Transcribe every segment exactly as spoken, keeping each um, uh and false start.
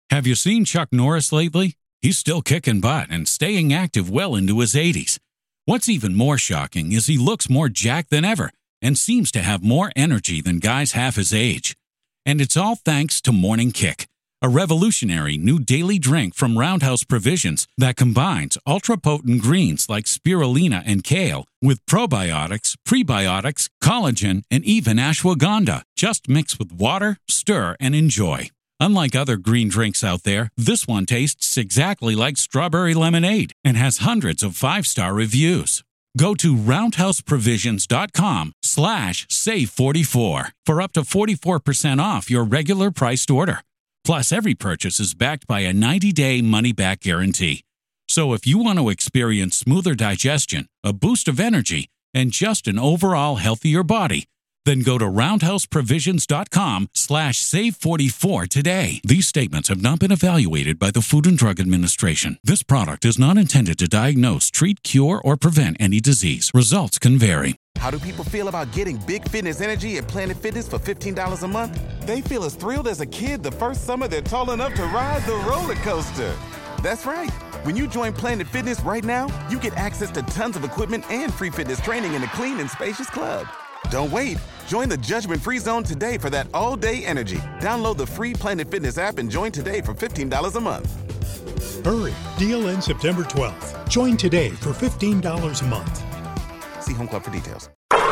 Have you seen Chuck Norris lately? He's still kicking butt and staying active well into his eighties. What's even more shocking is he looks more jacked than ever and seems to have more energy than guys half his age. And it's all thanks to Morning Kick, a revolutionary new daily drink from Roundhouse Provisions that combines ultra-potent greens like spirulina and kale with probiotics, prebiotics, collagen, and even ashwagandha. Just mix with water, stir, and enjoy. Unlike other green drinks out there, this one tastes exactly like strawberry lemonade and has hundreds of five-star reviews. Go to roundhouseprovisions.com slash save44 for up to forty-four percent off your regular priced order. Plus, every purchase is backed by a ninety-day money-back guarantee. So if you want to experience smoother digestion, a boost of energy, and just an overall healthier body, then go to roundhouseprovisions.com slash save44 today. These statements have not been evaluated by the Food and Drug Administration. This product is not intended to diagnose, treat, cure, or prevent any disease. Results can vary. How do people feel about getting big fitness energy at Planet Fitness for fifteen dollars a month? They feel as thrilled as a kid the first summer they're tall enough to ride the roller coaster. That's right. When you join Planet Fitness right now, you get access to tons of equipment and free fitness training in a clean and spacious club. Don't wait. Join the judgment-free zone today for that all-day energy. Download the free Planet Fitness app and join today for fifteen dollars a month. Hurry. Deal ends September twelfth. Join today for fifteen dollars a month. See Home Club for details.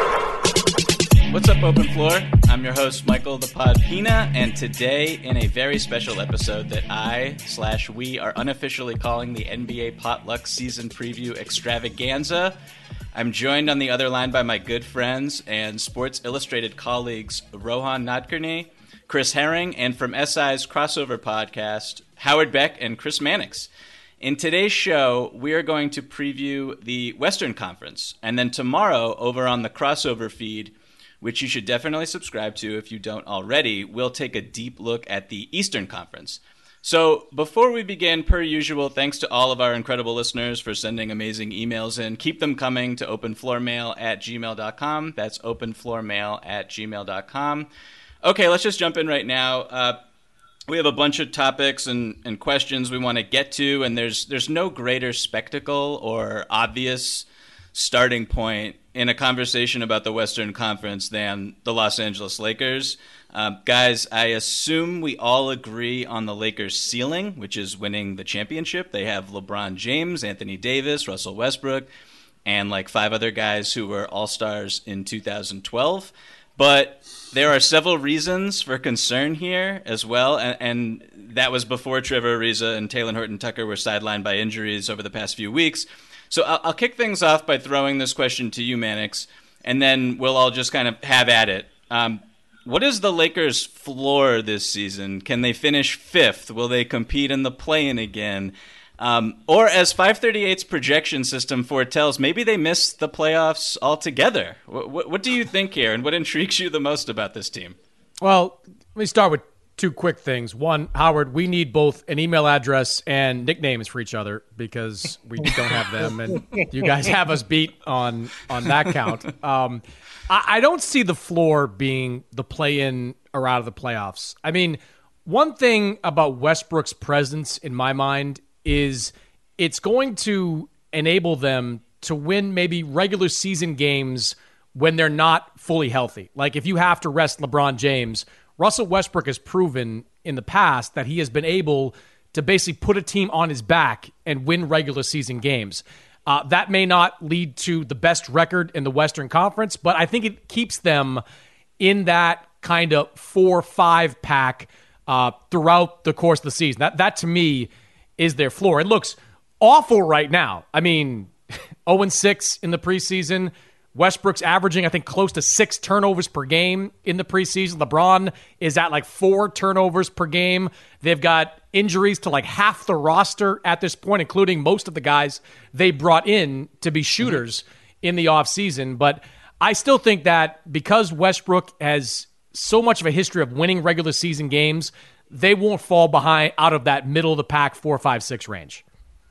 What's up, Open Floor? I'm your host, Michael the Pod Pina, and today, in a very special episode that I slash we are unofficially calling the N B A Potluck Season Preview Extravaganza, I'm joined on the other line by my good friends and Sports Illustrated colleagues Rohan Nadkarni, Chris Herring, and from S I's crossover podcast, Howard Beck and Chris Mannix. In today's show, we are going to preview the Western Conference, and then tomorrow, over on the crossover feed, which you should definitely subscribe to if you don't already, we'll take a deep look at the Eastern Conference. So before we begin, per usual, thanks to all of our incredible listeners for sending amazing emails in. Keep them coming to openfloormail at gmail dot com. That's openfloormail at gmail dot com. Okay, let's just jump in right now. Uh, we have a bunch of topics and, and questions we want to get to, and there's there's no greater spectacle or obvious starting point in a conversation about the Western Conference than the Los Angeles Lakers. Uh, guys, I assume we all agree on the Lakers' ceiling, which is winning the championship. They have LeBron James, Anthony Davis, Russell Westbrook, and like five other guys who were all-stars in two thousand twelve. But there are several reasons for concern here as well, and, and that was before Trevor Ariza and Talen Horton-Tucker were sidelined by injuries over the past few weeks. So I'll, I'll kick things off by throwing this question to you, Mannix, and then we'll all just kind of have at it. Um, what is the Lakers' floor this season? Can they finish fifth? Will they compete in the play-in again? Um, or as five thirty-eight's projection system foretells, maybe they miss the playoffs altogether. What, what, what do you think here, and what intrigues you the most about this team? Well, let me start with two quick things. One, Howard, we need both an email address and nicknames for each other because we don't have them, and you guys have us beat on on that count. Um, I, I don't see the floor being the play-in or out of the playoffs. I mean, one thing about Westbrook's presence in my mind is it's going to enable them to win maybe regular season games when they're not fully healthy. Like if you have to rest LeBron James, Russell Westbrook has proven in the past that he has been able to basically put a team on his back and win regular season games. Uh, that may not lead to the best record in the Western Conference, but I think it keeps them in that kind of four five pack uh, throughout the course of the season. That, that to me is their floor. It looks awful right now. I mean, oh and six in the preseason. Westbrook's averaging, I think, close to six turnovers per game in the preseason. LeBron is at like four turnovers per game. They've got injuries to like half the roster at this point, including most of the guys they brought in to be shooters mm-hmm. in the offseason. But I still think that because Westbrook has so much of a history of winning regular season games, they won't fall behind out of that middle of the pack four, five, six range.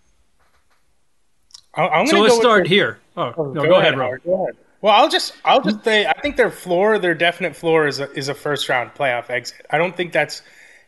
I'm so let's go start the, here. Oh, oh no, go, go ahead, ahead, Rob. Go ahead. Well, I'll just I'll just say I think their floor, their definite floor is a, is a first round playoff exit. I don't think that's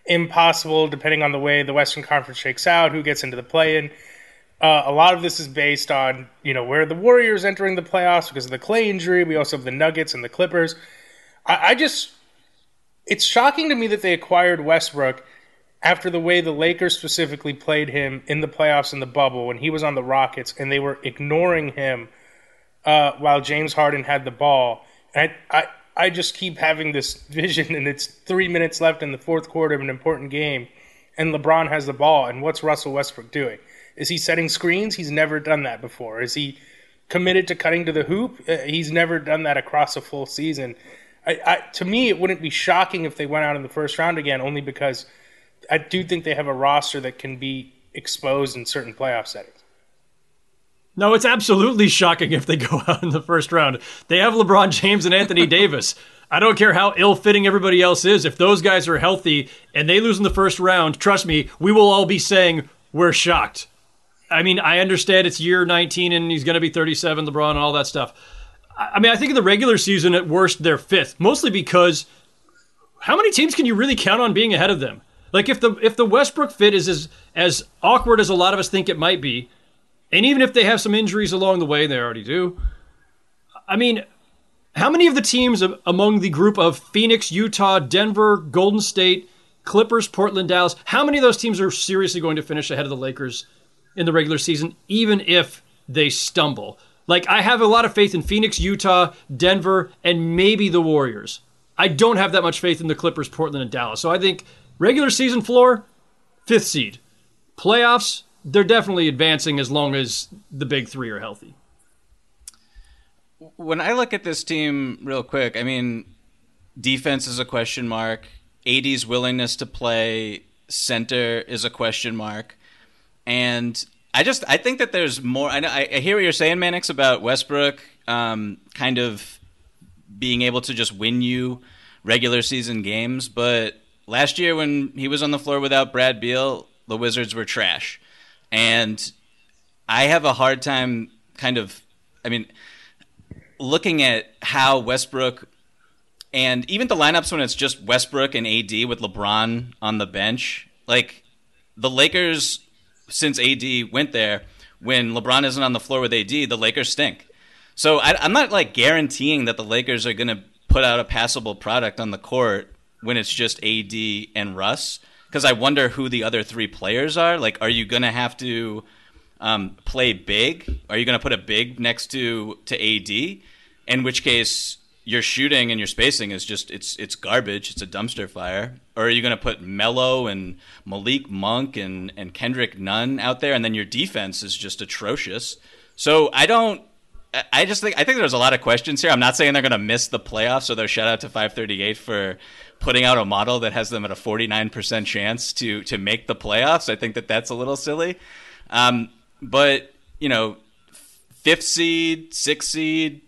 impossible depending on the way the Western Conference shakes out, who gets into the play-in. Uh, a lot of this is based on, you know, where the Warriors entering the playoffs because of the Clay injury. We also have the Nuggets and the Clippers. I, I just, it's shocking to me that they acquired Westbrook after the way the Lakers specifically played him in the playoffs in the bubble when he was on the Rockets, and they were ignoring him uh, while James Harden had the ball. And I, I, I just keep having this vision, and it's three minutes left in the fourth quarter of an important game, and LeBron has the ball, and what's Russell Westbrook doing? Is he setting screens? He's never done that before. Is he committed to cutting to the hoop? Uh, he's never done that across a full season. I, I, to me, it wouldn't be shocking if they went out in the first round again, only because I do think they have a roster that can be exposed in certain playoff settings. No, it's absolutely shocking if they go out in the first round. They have LeBron James and Anthony Davis. I don't care how ill-fitting everybody else is. If those guys are healthy and they lose in the first round, trust me, we will all be saying we're shocked. I mean, I understand it's year nineteen and he's going to be thirty-seven, LeBron, and all that stuff. I mean, I think in the regular season, at worst, they're fifth, mostly because how many teams can you really count on being ahead of them? Like, if the if the Westbrook fit is as, as awkward as a lot of us think it might be, and even if they have some injuries along the way, they already do, I mean, how many of the teams among the group of Phoenix, Utah, Denver, Golden State, Clippers, Portland, Dallas, how many of those teams are seriously going to finish ahead of the Lakers in the regular season, even if they stumble? Like, I have a lot of faith in Phoenix, Utah, Denver, and maybe the Warriors. I don't have that much faith in the Clippers, Portland, and Dallas. So I think regular season floor, fifth seed. Playoffs, they're definitely advancing as long as the big three are healthy. When I look at this team real quick, I mean, defense is a question mark. A D's willingness to play center is a question mark. And I just I think that there's more. I, know, I hear what you're saying, Mannix, about Westbrook um, kind of being able to just win you regular season games. But last year when he was on the floor without Brad Beal, the Wizards were trash. And I have a hard time kind of, I mean, looking at how Westbrook and even the lineups when it's just Westbrook and A D with LeBron on the bench, like the Lakers, since A D went there, when LeBron isn't on the floor with A D, the Lakers stink. So I, I'm not like guaranteeing that the Lakers are going to put out a passable product on the court when it's just A D and Russ, because I wonder who the other three players are. Like, are you going to have to um, play big? Are you going to put a big next to to A D? In which case, your shooting and your spacing is just it's it's garbage. It's a dumpster fire. Or are you going to put Melo and Malik Monk and, and Kendrick Nunn out there, and then your defense is just atrocious? So I don't. I just think I think there's a lot of questions here. I'm not saying they're going to miss the playoffs. So shout out to five thirty-eight for putting out a model that has them at a forty-nine percent chance to to make the playoffs. I think that that's a little silly. Um, but you know, fifth seed, sixth seed.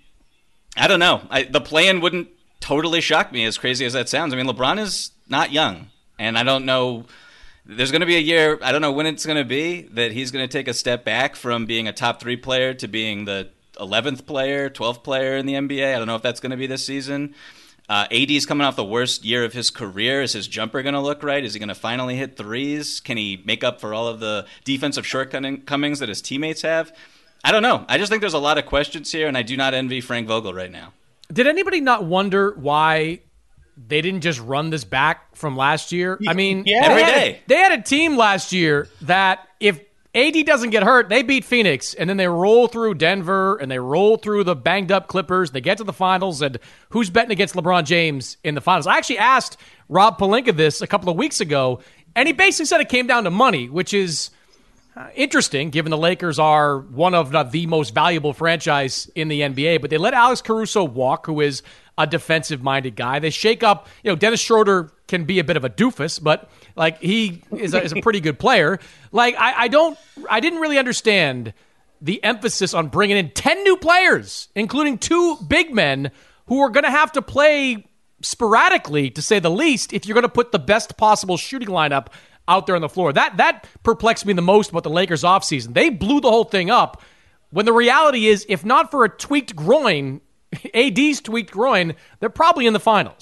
I don't know. I, the play-in wouldn't totally shock me, as crazy as that sounds. I mean, LeBron is not young, and I don't know. There's going to be a year, I don't know when it's going to be, that he's going to take a step back from being a top three player to being the eleventh player, twelfth player in the N B A. I don't know if that's going to be this season. Uh, A D's coming off the worst year of his career. Is his jumper going to look right? Is he going to finally hit threes? Can he make up for all of the defensive shortcomings that his teammates have? I don't know. I just think there's a lot of questions here, and I do not envy Frank Vogel right now. Did anybody not wonder why they didn't just run this back from last year? I mean, yeah. Every they, day. had a, they had a team last year that if A D doesn't get hurt, they beat Phoenix, and then they roll through Denver, and they roll through the banged-up Clippers. They get to the finals, and who's betting against LeBron James in the finals? I actually asked Rob Pelinka this a couple of weeks ago, and he basically said it came down to money, which is Uh, interesting, given the Lakers are one of the, the most valuable franchise in the N B A, but they let Alex Caruso walk, who is a defensive-minded guy. They shake up, you know, Dennis Schroeder can be a bit of a doofus, but, like, he is a, is a pretty good player. Like, I, I don't, I didn't really understand the emphasis on bringing in ten new players, including two big men who are going to have to play sporadically, to say the least, if you're going to put the best possible shooting lineup out there on the floor. That that perplexed me the most about the Lakers offseason. They blew the whole thing up when the reality is, if not for a tweaked groin, A D's tweaked groin, they're probably in the finals.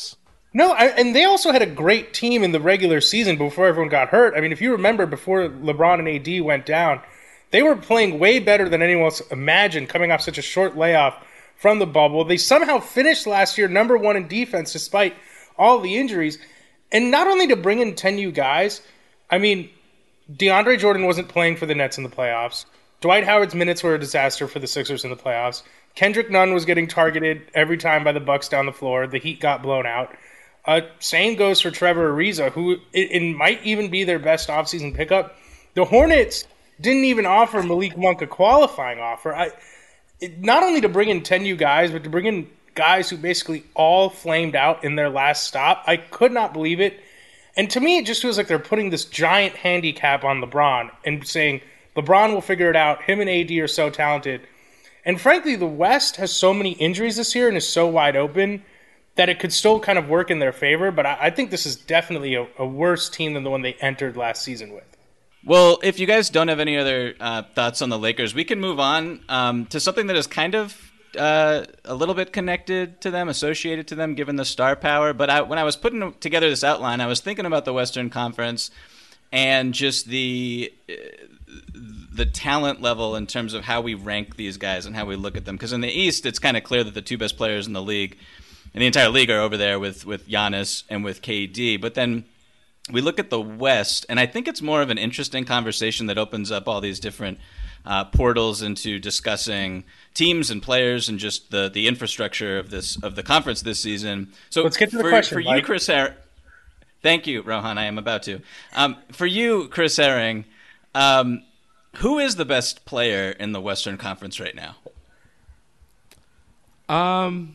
No, I, and they also had a great team in the regular season before everyone got hurt. I mean, if you remember, before LeBron and A D went down, they were playing way better than anyone else imagined coming off such a short layoff from the bubble. They somehow finished last year number one in defense despite all the injuries. And not only to bring in ten new guys, I mean, DeAndre Jordan wasn't playing for the Nets in the playoffs. Dwight Howard's minutes were a disaster for the Sixers in the playoffs. Kendrick Nunn was getting targeted every time by the Bucks down the floor. The Heat got blown out. Uh, same goes for Trevor Ariza, who it, it might even be their best offseason pickup. The Hornets didn't even offer Malik Monk a qualifying offer. I, it, not only to bring in ten new guys, but to bring in guys who basically all flamed out in their last stop. I could not believe it. And to me, it just feels like they're putting this giant handicap on LeBron and saying, LeBron will figure it out. Him and A D are so talented. And frankly, the West has so many injuries this year and is so wide open that it could still kind of work in their favor. But I, I think this is definitely a, a worse team than the one they entered last season with. Well, if you guys don't have any other uh, thoughts on the Lakers, we can move on um, to something that is kind of uh, a little bit connected to them, associated to them, given the star power. But I, when I was putting together this outline, I was thinking about the Western Conference and just the uh, the talent level in terms of how we rank these guys and how we look at them. Because in the East, it's kind of clear that the two best players in the league, in the entire league, are over there with, with Giannis and with K D. But then we look at the West, and I think it's more of an interesting conversation that opens up all these different uh, portals into discussing teams and players and just the, the infrastructure of this of the conference this season. So let's get to the for, question, for Mike. you, Chris Herring. Thank you, Rohan. I am about to. Um, for you, Chris Herring, um, who is the best player in the Western Conference right now? Um,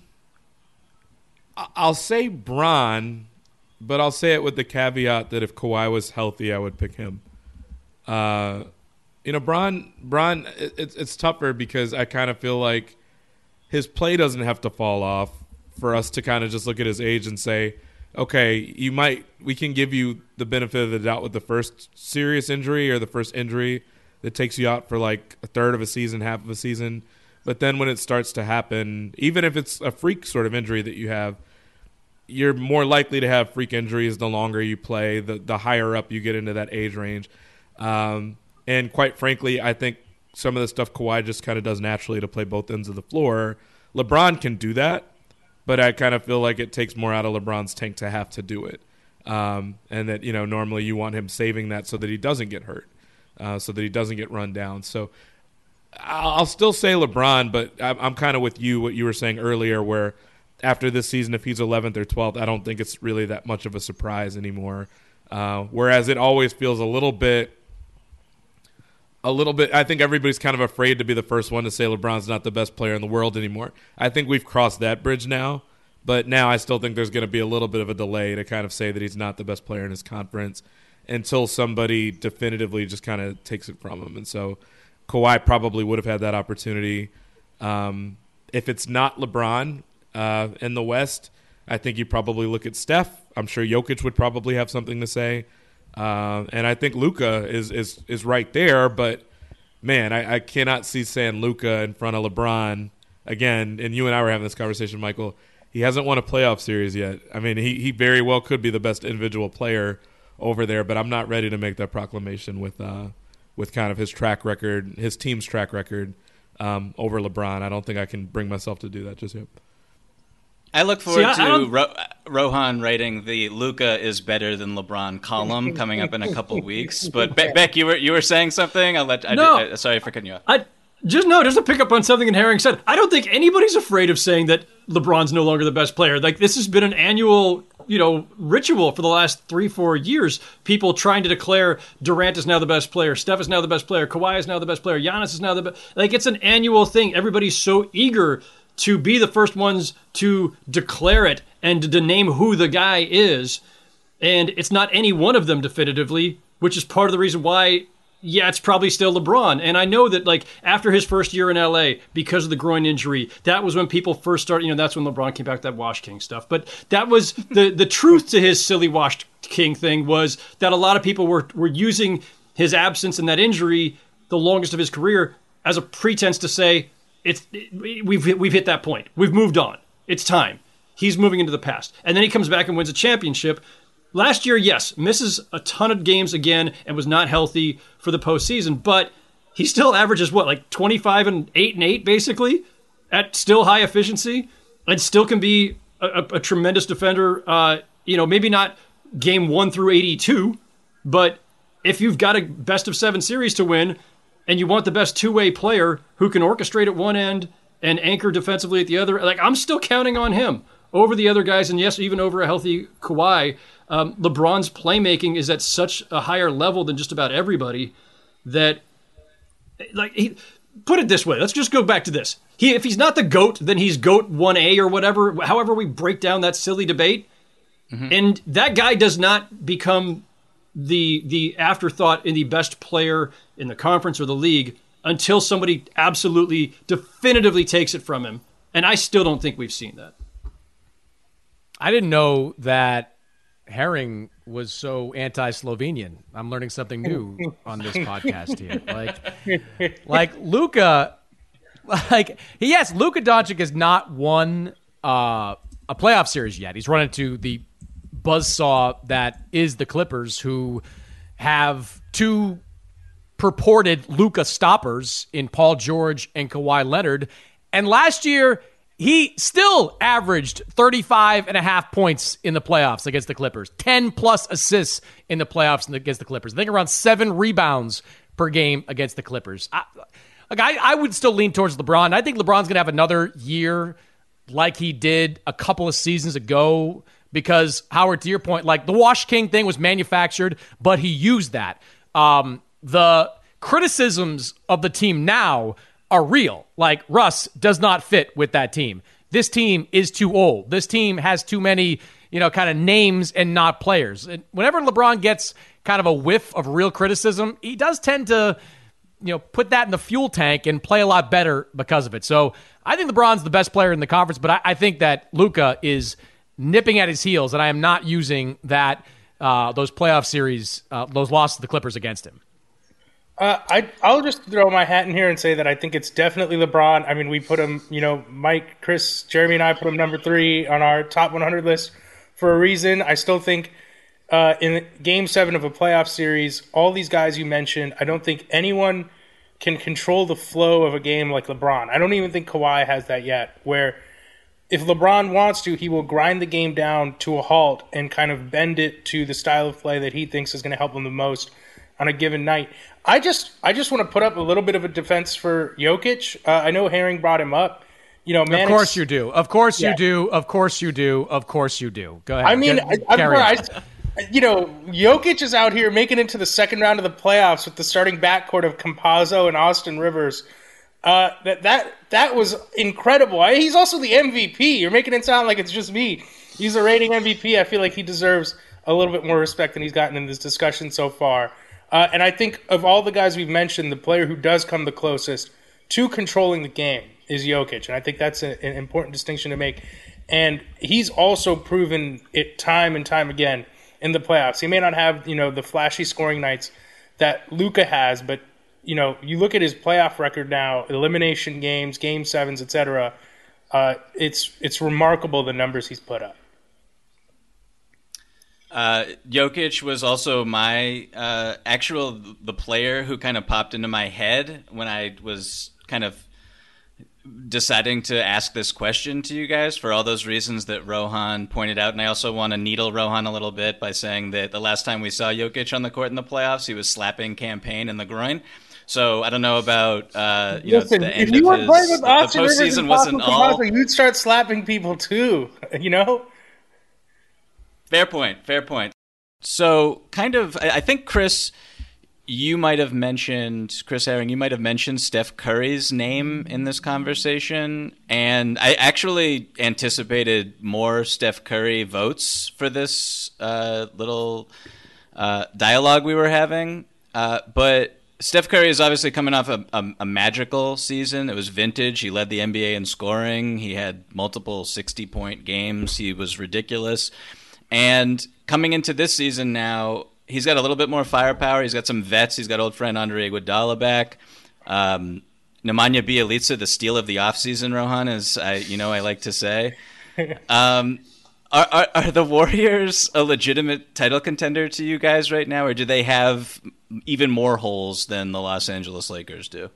I'll say Bron, but I'll say it with the caveat that if Kawhi was healthy, I would pick him. Uh, you know, Bron, Bron, it, it's it's tougher because I kind of feel like his play doesn't have to fall off for us to kind of just look at his age and say, okay, you might, we can give you the benefit of the doubt with the first serious injury or the first injury that takes you out for like a third of a season, half of a season. But then when it starts to happen, even if it's a freak sort of injury that you have, you're more likely to have freak injuries the longer you play, the, the higher up you get into that age range. Um, and quite frankly, I think some of the stuff Kawhi just kind of does naturally to play both ends of the floor. LeBron can do that, but I kind of feel like it takes more out of LeBron's tank to have to do it. Um, and that, you know, normally you want him saving that so that he doesn't get hurt, uh, so that he doesn't get run down. So I'll still say LeBron, but I'm, I'm kind of with you, what you were saying earlier, where after this season, if he's eleventh or twelfth, I don't think it's really that much of a surprise anymore. Uh, whereas it always feels a little bit, a little bit, I think everybody's kind of afraid to be the first one to say LeBron's not the best player in the world anymore. I think we've crossed that bridge now, but now I still think there's going to be a little bit of a delay to kind of say that he's not the best player in his conference until somebody definitively just kind of takes it from him. And so Kawhi probably would have had that opportunity. Um, if it's not LeBron uh, in the West, I think you probably look at Steph. I'm sure Jokic would probably have something to say. Uh, and I think Luka is, is is right there. But, man, I, I cannot see saying Luka in front of LeBron again. And you and I were having this conversation, Michael. He hasn't won a playoff series yet. I mean, he, he very well could be the best individual player over there, but I'm not ready to make that proclamation with uh, – with kind of his track record, his team's track record um, over LeBron. I don't think I can bring myself to do that just yet. I look forward See, I, to Ro- Rohan writing the Luka is better than LeBron column coming up in a couple weeks. But Be- Beck, you were you were saying something? I'll let. I No. did, I, sorry for cutting you off. I just no, just to pick up on something that Herring said. I don't think anybody's afraid of saying that LeBron's no longer the best player. Like, this has been an annual, you know, ritual for the last three, four years. People trying to declare Durant is now the best player, Steph is now the best player, Kawhi is now the best player, Giannis is now the best. Like, it's an annual thing. Everybody's so eager to be the first ones to declare it and to name who the guy is. And it's not any one of them definitively, which is part of the reason why, yeah, it's probably still LeBron. And I know that, like, after his first year in L A, because of the groin injury, that was when people first started, you know, that's when LeBron came back with that Wash King stuff. But that was the the truth to his silly Wash King thing, was that a lot of people were were using his absence and that injury, the longest of his career, as a pretense to say, it's it, we've we've hit that point. We've moved on. It's time. he's moving into the past. And then he comes back and wins a championship. Last year, yes, misses a ton of games again and was not healthy for the postseason, but he still averages what, like twenty-five and eight and eight basically at still high efficiency, and still can be a, a, a tremendous defender. Uh, you know, maybe not game one through eighty-two, but if you've got a best of seven series to win and you want the best two-way player who can orchestrate at one end and anchor defensively at the other, like I'm still counting on him over the other guys, and yes, even over a healthy Kawhi. Um, LeBron's playmaking is at such a higher level than just about everybody that, like, he, put it this way. Let's just go back to this. He, if he's not the GOAT, then he's GOAT one A or whatever, however we break down that silly debate. Mm-hmm. And that guy does not become the the afterthought in the best player in the conference or the league until somebody absolutely definitively takes it from him. And I still don't think we've seen that. I didn't know that Herring was so anti-Slovenian. I'm learning something new on this podcast here. Like, like Luka, like yes, Luka Doncic has not won uh, a playoff series yet. He's run into the buzzsaw that is the Clippers, who have two purported Luka stoppers in Paul George and Kawhi Leonard. And last year, he still averaged thirty-five and a half points in the playoffs against the Clippers, ten plus assists in the playoffs against the Clippers. I think around seven rebounds per game against the Clippers. I, like I, I would still lean towards LeBron. I think LeBron's going to have another year like he did a couple of seasons ago because, Howard, to your point, like the Wash King thing was manufactured, but he used that. Um, the criticisms of the team now are real. Like, Russ does not fit with that team. This team is too old. This team has too many, you know, kind of names and not players. And whenever LeBron gets kind of a whiff of real criticism, he does tend to, you know, put that in the fuel tank and play a lot better because of it. So I think LeBron's the best player in the conference, but I, I think that Luka is nipping at his heels, and I am not using that uh, those playoff series, uh, those losses to the Clippers against him. Uh, I, I'll just throw my hat in here and say that I think it's definitely LeBron. I mean, we put him, you know, Mike, Chris, Jeremy, and I put him number three on our top one hundred list for a reason. I still think uh, in game seven of a playoff series, all these guys you mentioned, I don't think anyone can control the flow of a game like LeBron. I don't even think Kawhi has that yet, where if LeBron wants to, he will grind the game down to a halt and kind of bend it to the style of play that he thinks is going to help him the most on a given night. I just I just want to put up a little bit of a defense for Jokic. Uh, I know Herring brought him up. You know, man, of course you do. Of course yeah. you do. Of course you do. Of course you do. Go ahead. I mean, Get, I, I, I, you know, Jokic is out here making it to the second round of the playoffs with the starting backcourt of Campazzo and Austin Rivers. Uh, that that that was incredible. I, he's also the M V P. You're making it sound like it's just me. He's a reigning M V P. I feel like he deserves a little bit more respect than he's gotten in this discussion so far. Uh, and I think of all the guys we've mentioned, the player who does come the closest to controlling the game is Jokic. And I think that's a, an important distinction to make. And he's also proven it time and time again in the playoffs. He may not have, you know, the flashy scoring nights that Luka has, but, you know, you look at his playoff record now, elimination games, game sevens, et cetera. Uh, it's, it's remarkable the numbers he's put up. Uh, Jokic was also my uh, actual the player who kind of popped into my head when I was kind of deciding to ask this question to you guys for all those reasons that Rohan pointed out. And I also want to needle Rohan a little bit by saying that the last time we saw Jokic on the court in the playoffs, he was slapping Campaign in the groin. So I don't know about uh, you Listen, know the end if you of were his, playing with the, Austin the Rivers postseason and wasn't all. Campazzo, you'd start slapping people too, you know? Fair point. Fair point. So, kind of, I think, Chris, you might have mentioned, Chris Herring, you might have mentioned Steph Curry's name in this conversation. And I actually anticipated more Steph Curry votes for this uh, little uh, dialogue we were having. Uh, but Steph Curry is obviously coming off a, a, a magical season. It was vintage. He led the N B A in scoring. He had multiple sixty-point games. He was ridiculous. And coming into this season now, he's got a little bit more firepower. He's got some vets. He's got old friend Andre Iguodala back. Um, Nemanja Bjelica, the steal of the offseason, Rohan, as I, you know, I like to say. um, are, are are the Warriors a legitimate title contender to you guys right now, or do they have even more holes than the Los Angeles Lakers do?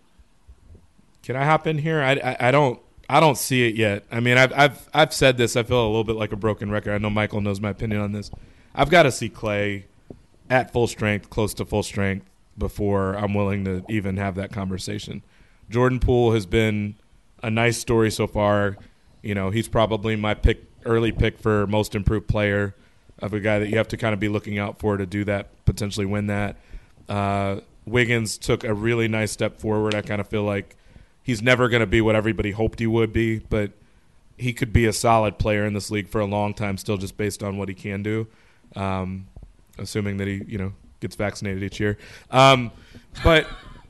Can I hop in here? I, I, I don't I don't see it yet. I mean, I've I've I've said this. I feel a little bit like a broken record. I know Michael knows my opinion on this. I've got to see Klay at full strength, close to full strength, before I'm willing to even have that conversation. Jordan Poole has been a nice story so far. You know, he's probably my pick, early pick for most improved player, of a guy that you have to kind of be looking out for to do that, potentially win that. Uh, Wiggins took a really nice step forward. I kind of feel like he's never going to be what everybody hoped he would be, but he could be a solid player in this league for a long time still, just based on what he can do, um, assuming that he, you know, gets vaccinated each year. Um, but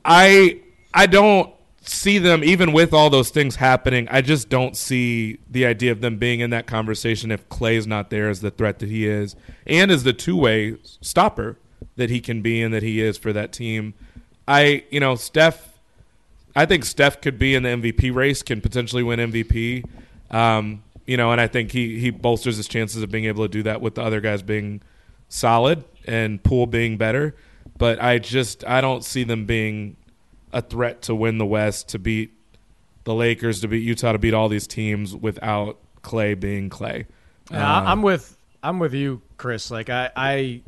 I I don't see them, even with all those things happening, I just don't see the idea of them being in that conversation if Klay's not there as the threat that he is and as the two-way stopper that he can be and that he is for that team. I, you know, Steph, I think Steph could be in the M V P race, can potentially win M V P. Um, you know, and I think he, he bolsters his chances of being able to do that with the other guys being solid and Poole being better. But I just, I don't see them being a threat to win the West, to beat the Lakers, to beat Utah, to beat all these teams without Klay being Klay. Yeah, uh, I'm with I'm with you, Chris. Like I, I,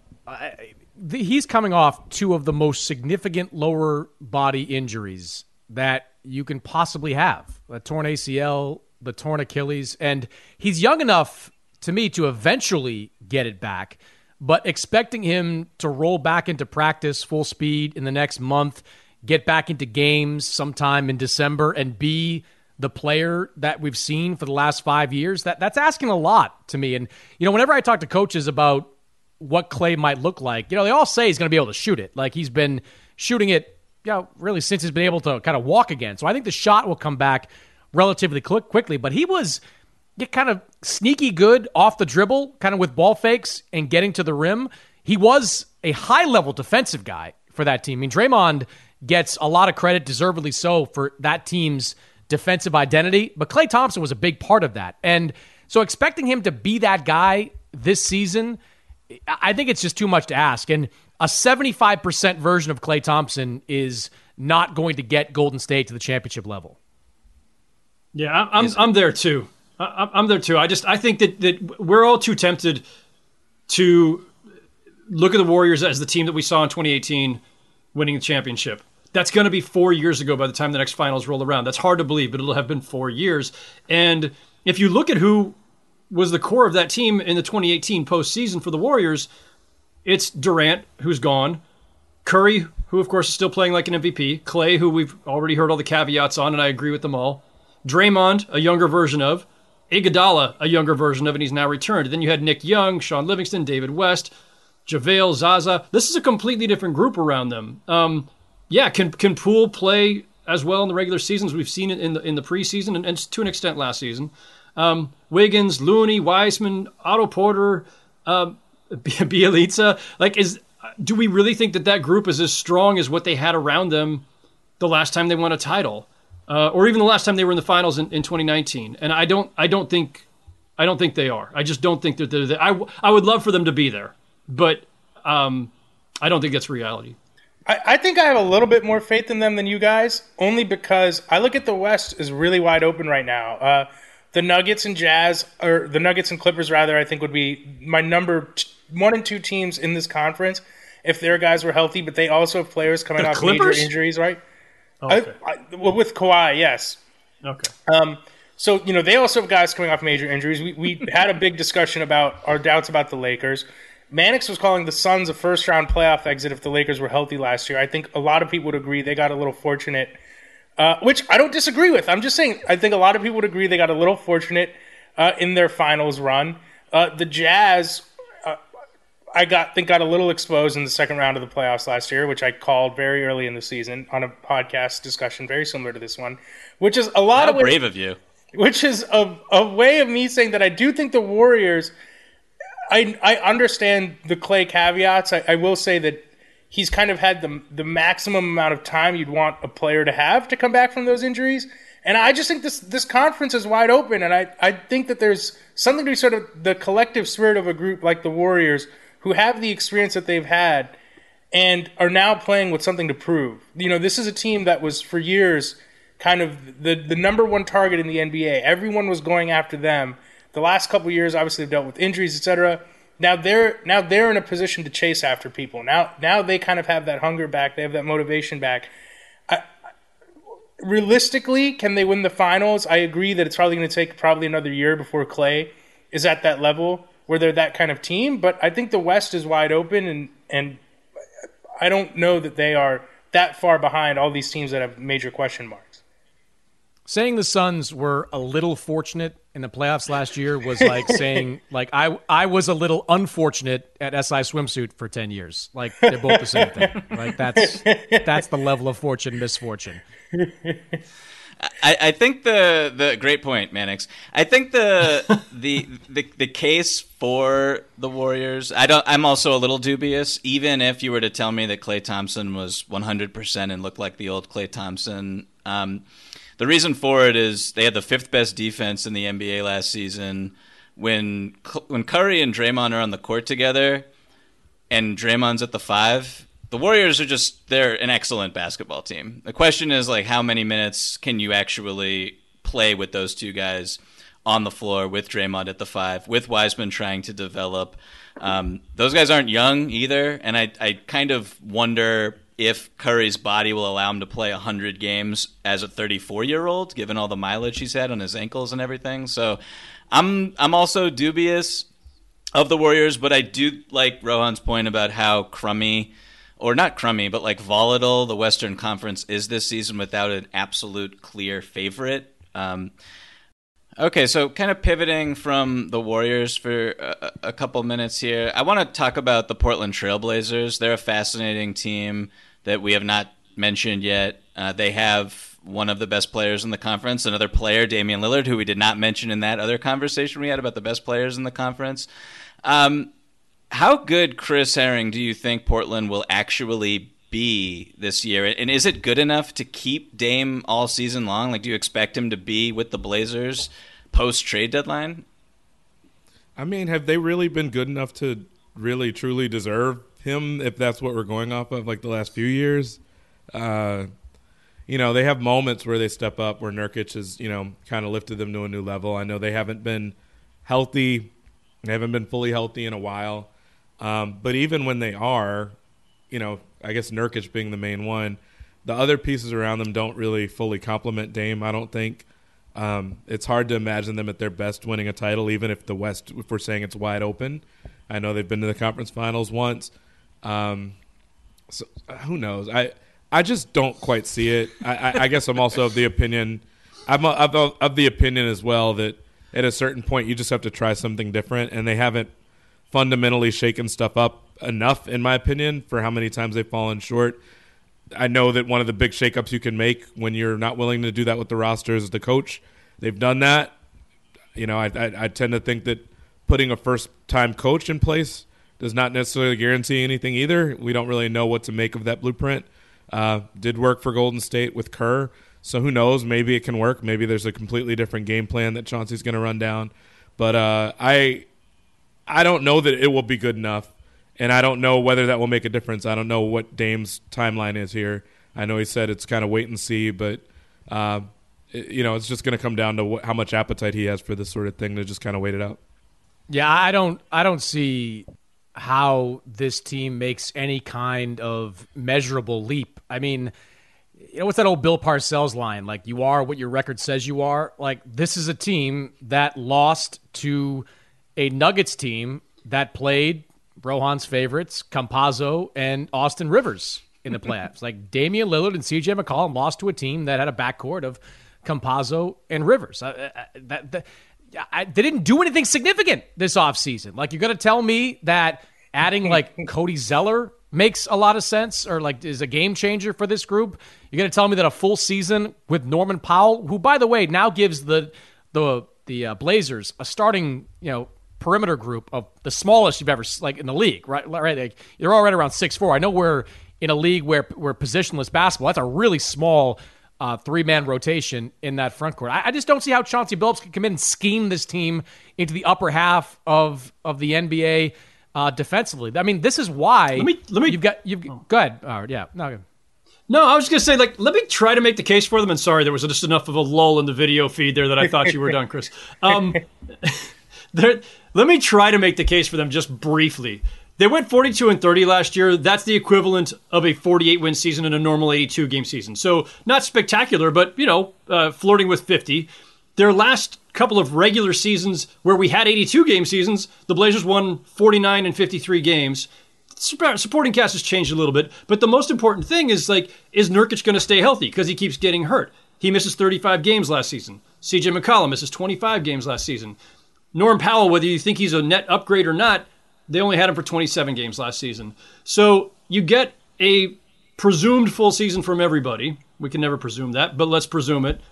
I the, he's coming off two of the most significant lower body injuries that you can possibly have: a torn A C L, the torn Achilles, and he's young enough to me to eventually get it back. But expecting him to roll back into practice full speed in the next month, get back into games sometime in December, and be the player that we've seen for the last five years, that that's asking a lot to me. And, you know, whenever I talk to coaches about what Klay might look like, you know, they all say he's going to be able to shoot it. Like he's been shooting it, you know, really since he's been able to kind of walk again. So I think the shot will come back relatively quick, quickly. But he was get kind of sneaky good off the dribble, kind of with ball fakes and getting to the rim. He was a high-level defensive guy for that team. I mean, Draymond gets a lot of credit, deservedly so, for that team's defensive identity, but Klay Thompson was a big part of that. And so expecting him to be that guy this season, I think it's just too much to ask. And a seventy-five percent version of Klay Thompson is not going to get Golden State to the championship level. Yeah, I'm I'm, I'm there too. I, I'm there too. I just I think that, that we're all too tempted to look at the Warriors as the team that we saw in twenty eighteen winning the championship. That's going to be four years ago by the time the next finals roll around. That's hard to believe, but it'll have been four years. And if you look at who was the core of that team in the twenty eighteen postseason for the Warriors, it's Durant, who's gone, Curry, who of course is still playing like an M V P, Klay, who we've already heard all the caveats on, and I agree with them all, Draymond, a younger version of, Iguodala, a younger version of, and he's now returned. Then you had Nick Young, Sean Livingston, David West, JaVale, Zaza. This is a completely different group around them. Um, yeah, can can Poole play as well in the regular season as we've seen it in the in the preseason and, and to an extent last season? Um, Wiggins, Looney, Wiseman, Otto Porter, um, Bielitsa. Like, is do we really think that that group is as strong as what they had around them the last time they won a title, uh, or even the last time they were in the finals in, in twenty nineteen? And I don't, I don't think, I don't think they are. I just don't think that they're there. I, I would love for them to be there, but um, I don't think that's reality. I, I think I have a little bit more faith in them than you guys, only because I look at the West as really wide open right now. Uh, the Nuggets and Jazz, or the Nuggets and Clippers, rather, I think would be my number t- one and two teams in this conference if their guys were healthy, but they also have players coming the off Clippers? major injuries, right? Okay. I, I, well, with Kawhi, yes. Okay. Um, so, you know, they also have guys coming off major injuries. We, we had a big discussion about our doubts about the Lakers. Mannix was calling the Suns a first-round playoff exit if the Lakers were healthy last year. I think a lot of people would agree they got a little fortunate, uh, which I don't disagree with. I'm just saying I think a lot of people would agree they got a little fortunate uh, in their finals run. Uh, the Jazz, uh, I got think got a little exposed in the second round of the playoffs last year, which I called very early in the season on a podcast discussion very similar to this one, which is a lot How of ways, brave of you. Which is a, a way of me saying that I do think the Warriors – I, I understand the Klay caveats. I, I will say that he's kind of had the the maximum amount of time you'd want a player to have to come back from those injuries. And I just think this this conference is wide open, and I, I think that there's something to be sort of the collective spirit of a group like the Warriors who have the experience that they've had and are now playing with something to prove. You know, this is a team that was for years kind of the, the number one target in the N B A. Everyone was going after them. The last couple of years, obviously, they've dealt with injuries, et cetera. Now they're now they're in a position to chase after people. Now now they kind of have that hunger back. They have that motivation back. I, realistically, can they win the finals? I agree that it's probably going to take probably another year before Klay is at that level where they're that kind of team. But I think the West is wide open, and and I don't know that they are that far behind all these teams that have major question marks. Saying the Suns were a little fortunate in the playoffs last year was like saying, like, I I was a little unfortunate at S I Swimsuit for ten years. Like, they're both the same thing. Like, that's that's the level of fortune, misfortune. I, I think the the great point, Mannix. I think the the the the case for the Warriors. I don't. I'm also a little dubious. Even if you were to tell me that Klay Thompson was one hundred percent and looked like the old Klay Thompson. Um, The reason for it is they had the fifth best defense in the N B A last season. When when Curry and Draymond are on the court together and Draymond's at the five, the Warriors are just, they're an excellent basketball team. The question is, like, how many minutes can you actually play with those two guys on the floor with Draymond at the five, with Wiseman trying to develop? Um, those guys aren't young either, and I, I kind of wonder if Curry's body will allow him to play one hundred games as a thirty-four-year-old, given all the mileage he's had on his ankles and everything. So I'm I'm also dubious of the Warriors, but I do like Rohan's point about how crummy, or not crummy, but like volatile the Western Conference is this season without an absolute clear favorite. Um, okay, so kind of pivoting from the Warriors for a, a couple minutes here, I want to talk about the Portland Trailblazers. They're a fascinating team that we have not mentioned yet. Uh, they have one of the best players in the conference, another player, Damian Lillard, who we did not mention in that other conversation we had about the best players in the conference. Um, how good, Chris Herring, do you think Portland will actually be this year? And is it good enough to keep Dame all season long? Like, do you expect him to be with the Blazers post-trade deadline? I mean, have they really been good enough to really, truly deserve him, if that's what we're going off of, like the last few years? Uh, you know, they have moments where they step up, where Nurkic has, you know, kind of lifted them to a new level. I know they haven't been healthy. They haven't been fully healthy in a while. Um, but even when they are, you know, I guess Nurkic being the main one, the other pieces around them don't really fully complement Dame, I don't think. Um, it's hard to imagine them at their best winning a title, even if the West, if we're saying it's wide open. I know they've been to the conference finals once. Um, so who knows? I I just don't quite see it. I, I, I guess I'm also of the opinion, I'm of, of the opinion as well that at a certain point you just have to try something different, and they haven't fundamentally shaken stuff up enough, in my opinion, for how many times they've fallen short. I know that one of the big shakeups you can make when you're not willing to do that with the roster is the coach. They've done that. You know, I, I, I tend to think that putting a first-time coach in place does not necessarily guarantee anything either. We don't really know what to make of that blueprint. Uh, did work for Golden State with Kerr, so who knows? Maybe it can work. Maybe there's a completely different game plan that Chauncey's going to run down. But uh, I, I don't know that it will be good enough. And I don't know whether that will make a difference. I don't know what Dame's timeline is here. I know he said it's kind of wait and see, but uh, it, you know, it's just going to come down to wh- how much appetite he has for this sort of thing to just kind of wait it out. Yeah, I don't, I don't see how this team makes any kind of measurable leap. I mean, you know, what's that old Bill Parcells line? Like, you are what your record says you are. Like, this is a team that lost to a Nuggets team that played Rohan's favorites, Campazzo and Austin Rivers in the playoffs. Like, Damian Lillard and C J McCollum lost to a team that had a backcourt of Campazzo and Rivers. I, I, that, that, I, they didn't do anything significant this offseason. Like, you're going to tell me that adding, like, Cody Zeller makes a lot of sense, or, like, is a game changer for this group? You're going to tell me that a full season with Norman Powell, who, by the way, now gives the the the uh, Blazers a starting, you know, perimeter group of the smallest you've ever, like, in the league, right? Right, like, you're all right around six foot four. I know we're in a league where we're positionless basketball. That's a really small uh, three-man rotation in that front court. I, I just don't see how Chauncey Billups can come in and scheme this team into the upper half of of the N B A uh, defensively. I mean, this is why let me, let me, you've got you've oh. go ahead. Uh, yeah, no. Go. No, I was going to say, like, let me try to make the case for them. And sorry, there was just enough of a lull in the video feed there that I thought you were done, Chris. Um, there, let me try to make the case for them just briefly. They went forty-two and thirty last year. That's the equivalent of a forty-eight win season in a normal eighty-two game season. So not spectacular, but, you know, uh, flirting with fifty. Their last couple of regular seasons where we had eighty-two game seasons, the Blazers won forty-nine and fifty-three games. Supporting cast has changed a little bit, but the most important thing is, like, is Nurkic going to stay healthy? Because he keeps getting hurt. He misses thirty-five games last season. C J McCollum misses twenty-five games last season. Norm Powell, whether you think he's a net upgrade or not, they only had him for twenty-seven games last season. So you get a presumed full season from everybody. We can never presume that, but let's presume it.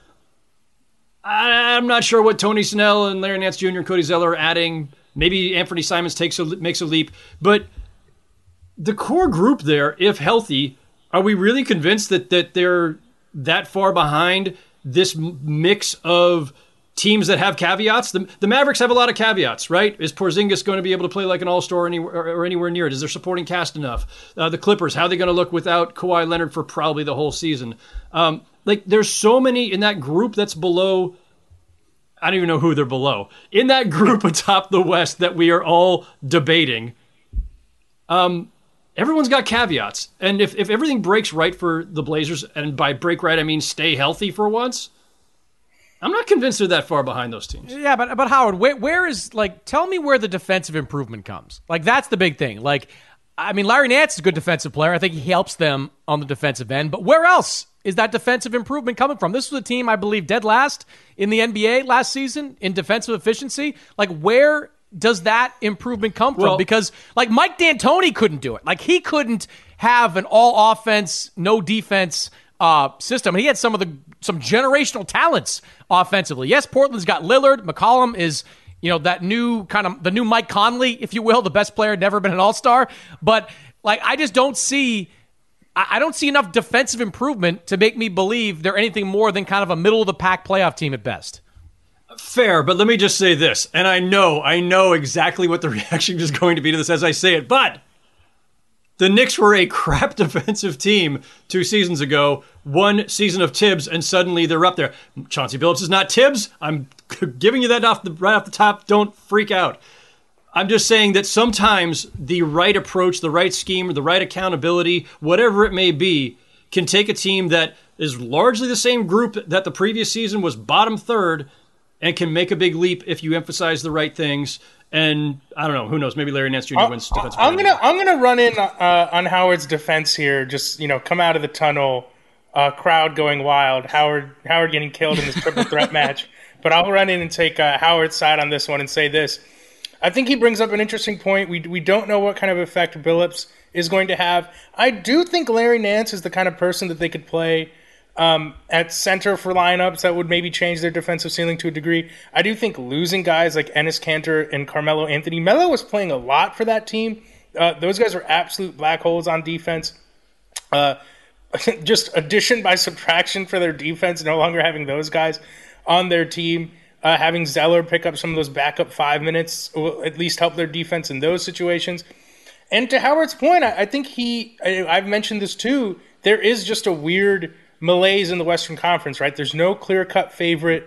I'm not sure what Tony Snell and Larry Nance Junior and Cody Zeller are adding. Maybe Anthony Simons takes a, makes a leap, but the core group there, if healthy, are we really convinced that, that they're that far behind this mix of teams that have caveats? The, the Mavericks have a lot of caveats, right? Is Porzingis going to be able to play like an all-star anywhere, or, or anywhere near it? Is their supporting cast enough? Uh, the Clippers, how are they going to look without Kawhi Leonard for probably the whole season? Um, like, there's so many in that group that's below. I don't even know who they're below. In that group atop the West that we are all debating, um, everyone's got caveats. And if, if everything breaks right for the Blazers, and by break right I mean stay healthy for once, I'm not convinced they're that far behind those teams. Yeah, but but Howard, where, where is, like, tell me where the defensive improvement comes. Like, that's the big thing. Like, I mean, Larry Nance is a good defensive player. I think he helps them on the defensive end. But where else is that defensive improvement coming from? This was a team, I believe, dead last in the N B A last season in defensive efficiency. Like, where does that improvement come from? Well, because, like, Mike D'Antoni couldn't do it. Like, he couldn't have an all offense, no defense uh, system. He had some of the some generational talents offensively. Yes, Portland's got Lillard. McCollum is, you know, that new kind of the new Mike Conley, if you will, the best player, never been an all-star. But, like, I just don't see I don't see enough defensive improvement to make me believe they're anything more than kind of a middle of the pack playoff team at best. Fair, but let me just say this, and I know, I know exactly what the reaction is going to be to this as I say it, but the Knicks were a crap defensive team two seasons ago, one season of Tibbs, and suddenly they're up there. Chauncey Billups is not Tibbs. I'm giving you that off the, right off the top. Don't freak out. I'm just saying that sometimes the right approach, the right scheme, the right accountability, whatever it may be, can take a team that is largely the same group that the previous season was bottom third and can make a big leap if you emphasize the right things. And I don't know, who knows? Maybe Larry Nance Junior wins defensive. I'm gonna I'm gonna run in uh, on Howard's defense here. Just, you know, come out of the tunnel, uh, crowd going wild. Howard Howard getting killed in this triple threat match. But I'll run in and take uh, Howard's side on this one and say this. I think he brings up an interesting point. We we don't know what kind of effect Billups is going to have. I do think Larry Nance is the kind of person that they could play um, at center for lineups that would maybe change their defensive ceiling to a degree. I do think losing guys like Enes Kanter and Carmelo Anthony. Melo was playing a lot for that team. Uh, those guys are absolute black holes on defense. Uh, just addition by subtraction for their defense, no longer having those guys on their team. Uh, having Zeller pick up some of those backup five minutes will at least help their defense in those situations. And to Howard's point, I, I think he, I, I've mentioned this too, there is just a weird malaise in the Western Conference, right? There's no clear-cut favorite.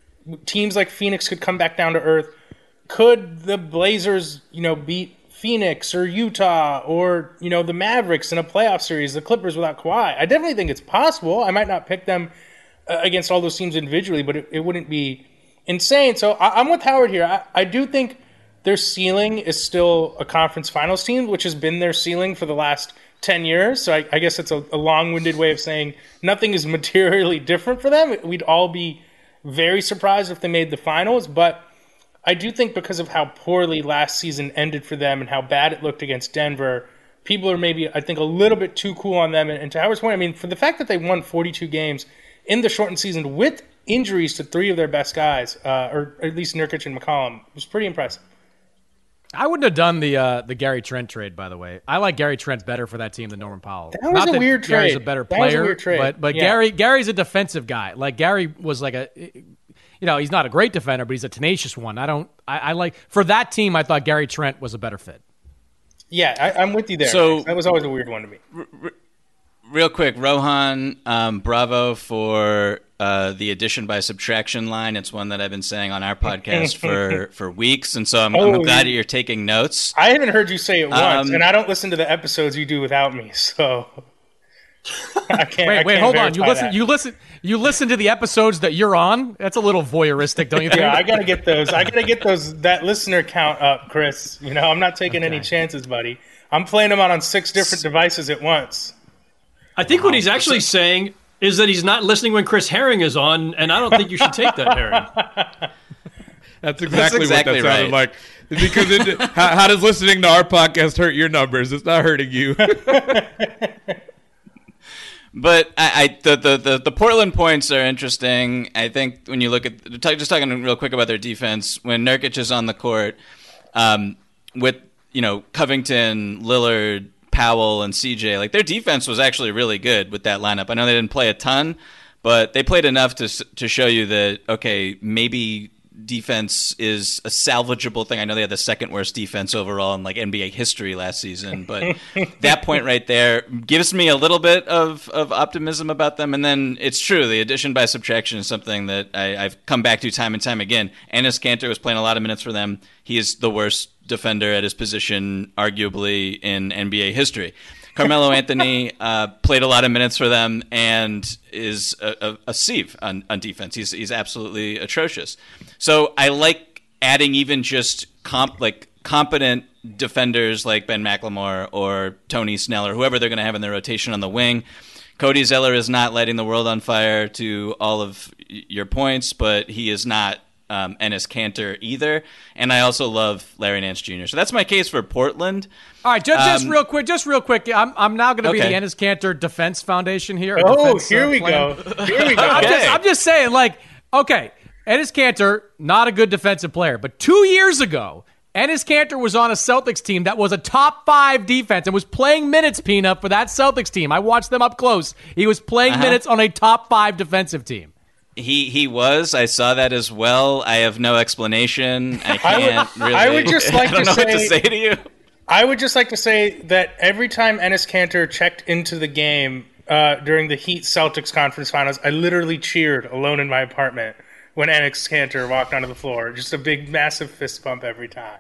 Teams like Phoenix could come back down to earth. Could the Blazers, you know, beat Phoenix or Utah or, you know, the Mavericks in a playoff series, the Clippers without Kawhi? I definitely think it's possible. I might not pick them uh, against all those teams individually, but it, it wouldn't be insane. So I, I'm with Howard here. I, I do think their ceiling is still a conference finals team, which has been their ceiling for the last ten years. So I, I guess it's a, a long-winded way of saying nothing is materially different for them. We'd all be very surprised if they made the finals. But I do think because of how poorly last season ended for them and how bad it looked against Denver, people are maybe, I think, a little bit too cool on them. And, and to Howard's point, I mean, for the fact that they won forty-two games in the shortened season with injuries to three of their best guys, uh, or at least Nurkic and McCollum, was pretty impressive. I wouldn't have done the uh, the Gary Trent trade, by the way. I like Gary Trent better for that team than Norman Powell. That was Not a that weird Gary's trade. a better That was a player, weird trade. but but Yeah. Gary Gary's a defensive guy. Like Gary was like a, you know, he's not a great defender, but he's a tenacious one. I don't. I, I like for that team. I thought Gary Trent was a better fit. Yeah, I, I'm with you there. So- that was always a weird one to me. Real quick, Rohan, um, bravo for uh, the addition by subtraction line. It's one that I've been saying on our podcast for, for weeks, and so I'm, Oh, I'm glad you- that you're taking notes. I haven't heard you say it once, Um, and I don't listen to the episodes you do without me, so I can't. Wait, I wait, can't hold on. You verify listen. that. You listen. You listen to the episodes that you're on. That's a little voyeuristic, don't you think? Yeah, I gotta get those. I gotta get those that listener count up, Chris. You know, I'm not taking any chances, buddy. I'm playing them out on six different devices at once. I think what he's actually saying is that he's not listening when Chris Herring is on, and I don't think you should take that, Herring. That's exactly, exactly what that sounded right. like. Because it, how, how does listening to our podcast hurt your numbers? It's not hurting you. But I, I the, the, the, the Portland points are interesting. I think when you look at just talking real quick about their defense, when Nurkic is on the court, um, with you know Covington, Lillard, Powell, and C J, like their defense was actually really good with that lineup. I know they didn't play a ton, but they played enough to to show you that okay, maybe defense is a salvageable thing. I know they had the second worst defense overall in like N B A history last season, but that point right there gives me a little bit of, of optimism about them. And then it's true, the addition by subtraction is something that I, I've come back to time and time again. Enes Kanter was playing a lot of minutes for them. He is the worst defender at his position, arguably, in N B A history. Carmelo Anthony uh, played a lot of minutes for them and is a, a, a sieve on, on defense. He's he's absolutely atrocious. So I like adding even just comp like competent defenders like Ben McLemore or Tony Snell or whoever they're going to have in their rotation on the wing. Cody Zeller is not lighting the world on fire to all of your points, but he is not um, Enes Kanter either. And I also love Larry Nance Junior So that's my case for Portland. All right, just, just Um, real quick, just real quick. I'm I'm now going to be Okay. the Enes Kanter Defense Foundation here. or Oh, defense, here uh, we plan. go. Here we go. I'm, Okay. just, I'm just saying, like, okay, Enes Kanter, not a good defensive player, but two years ago, Enes Kanter was on a Celtics team that was a top five defense and was playing minutes, Peanut, for that Celtics team. I watched them up close. He was playing Uh-huh. minutes on a top five defensive team. He he was. I saw that as well. I have no explanation. I I would- can't really. I would just like I don't to know what to say- say to you. I would just like to say that every time Enes Kanter checked into the game uh, during the Heat Celtics conference finals, I literally cheered alone in my apartment when Enes Kanter walked onto the floor. Just a big, massive fist bump every time.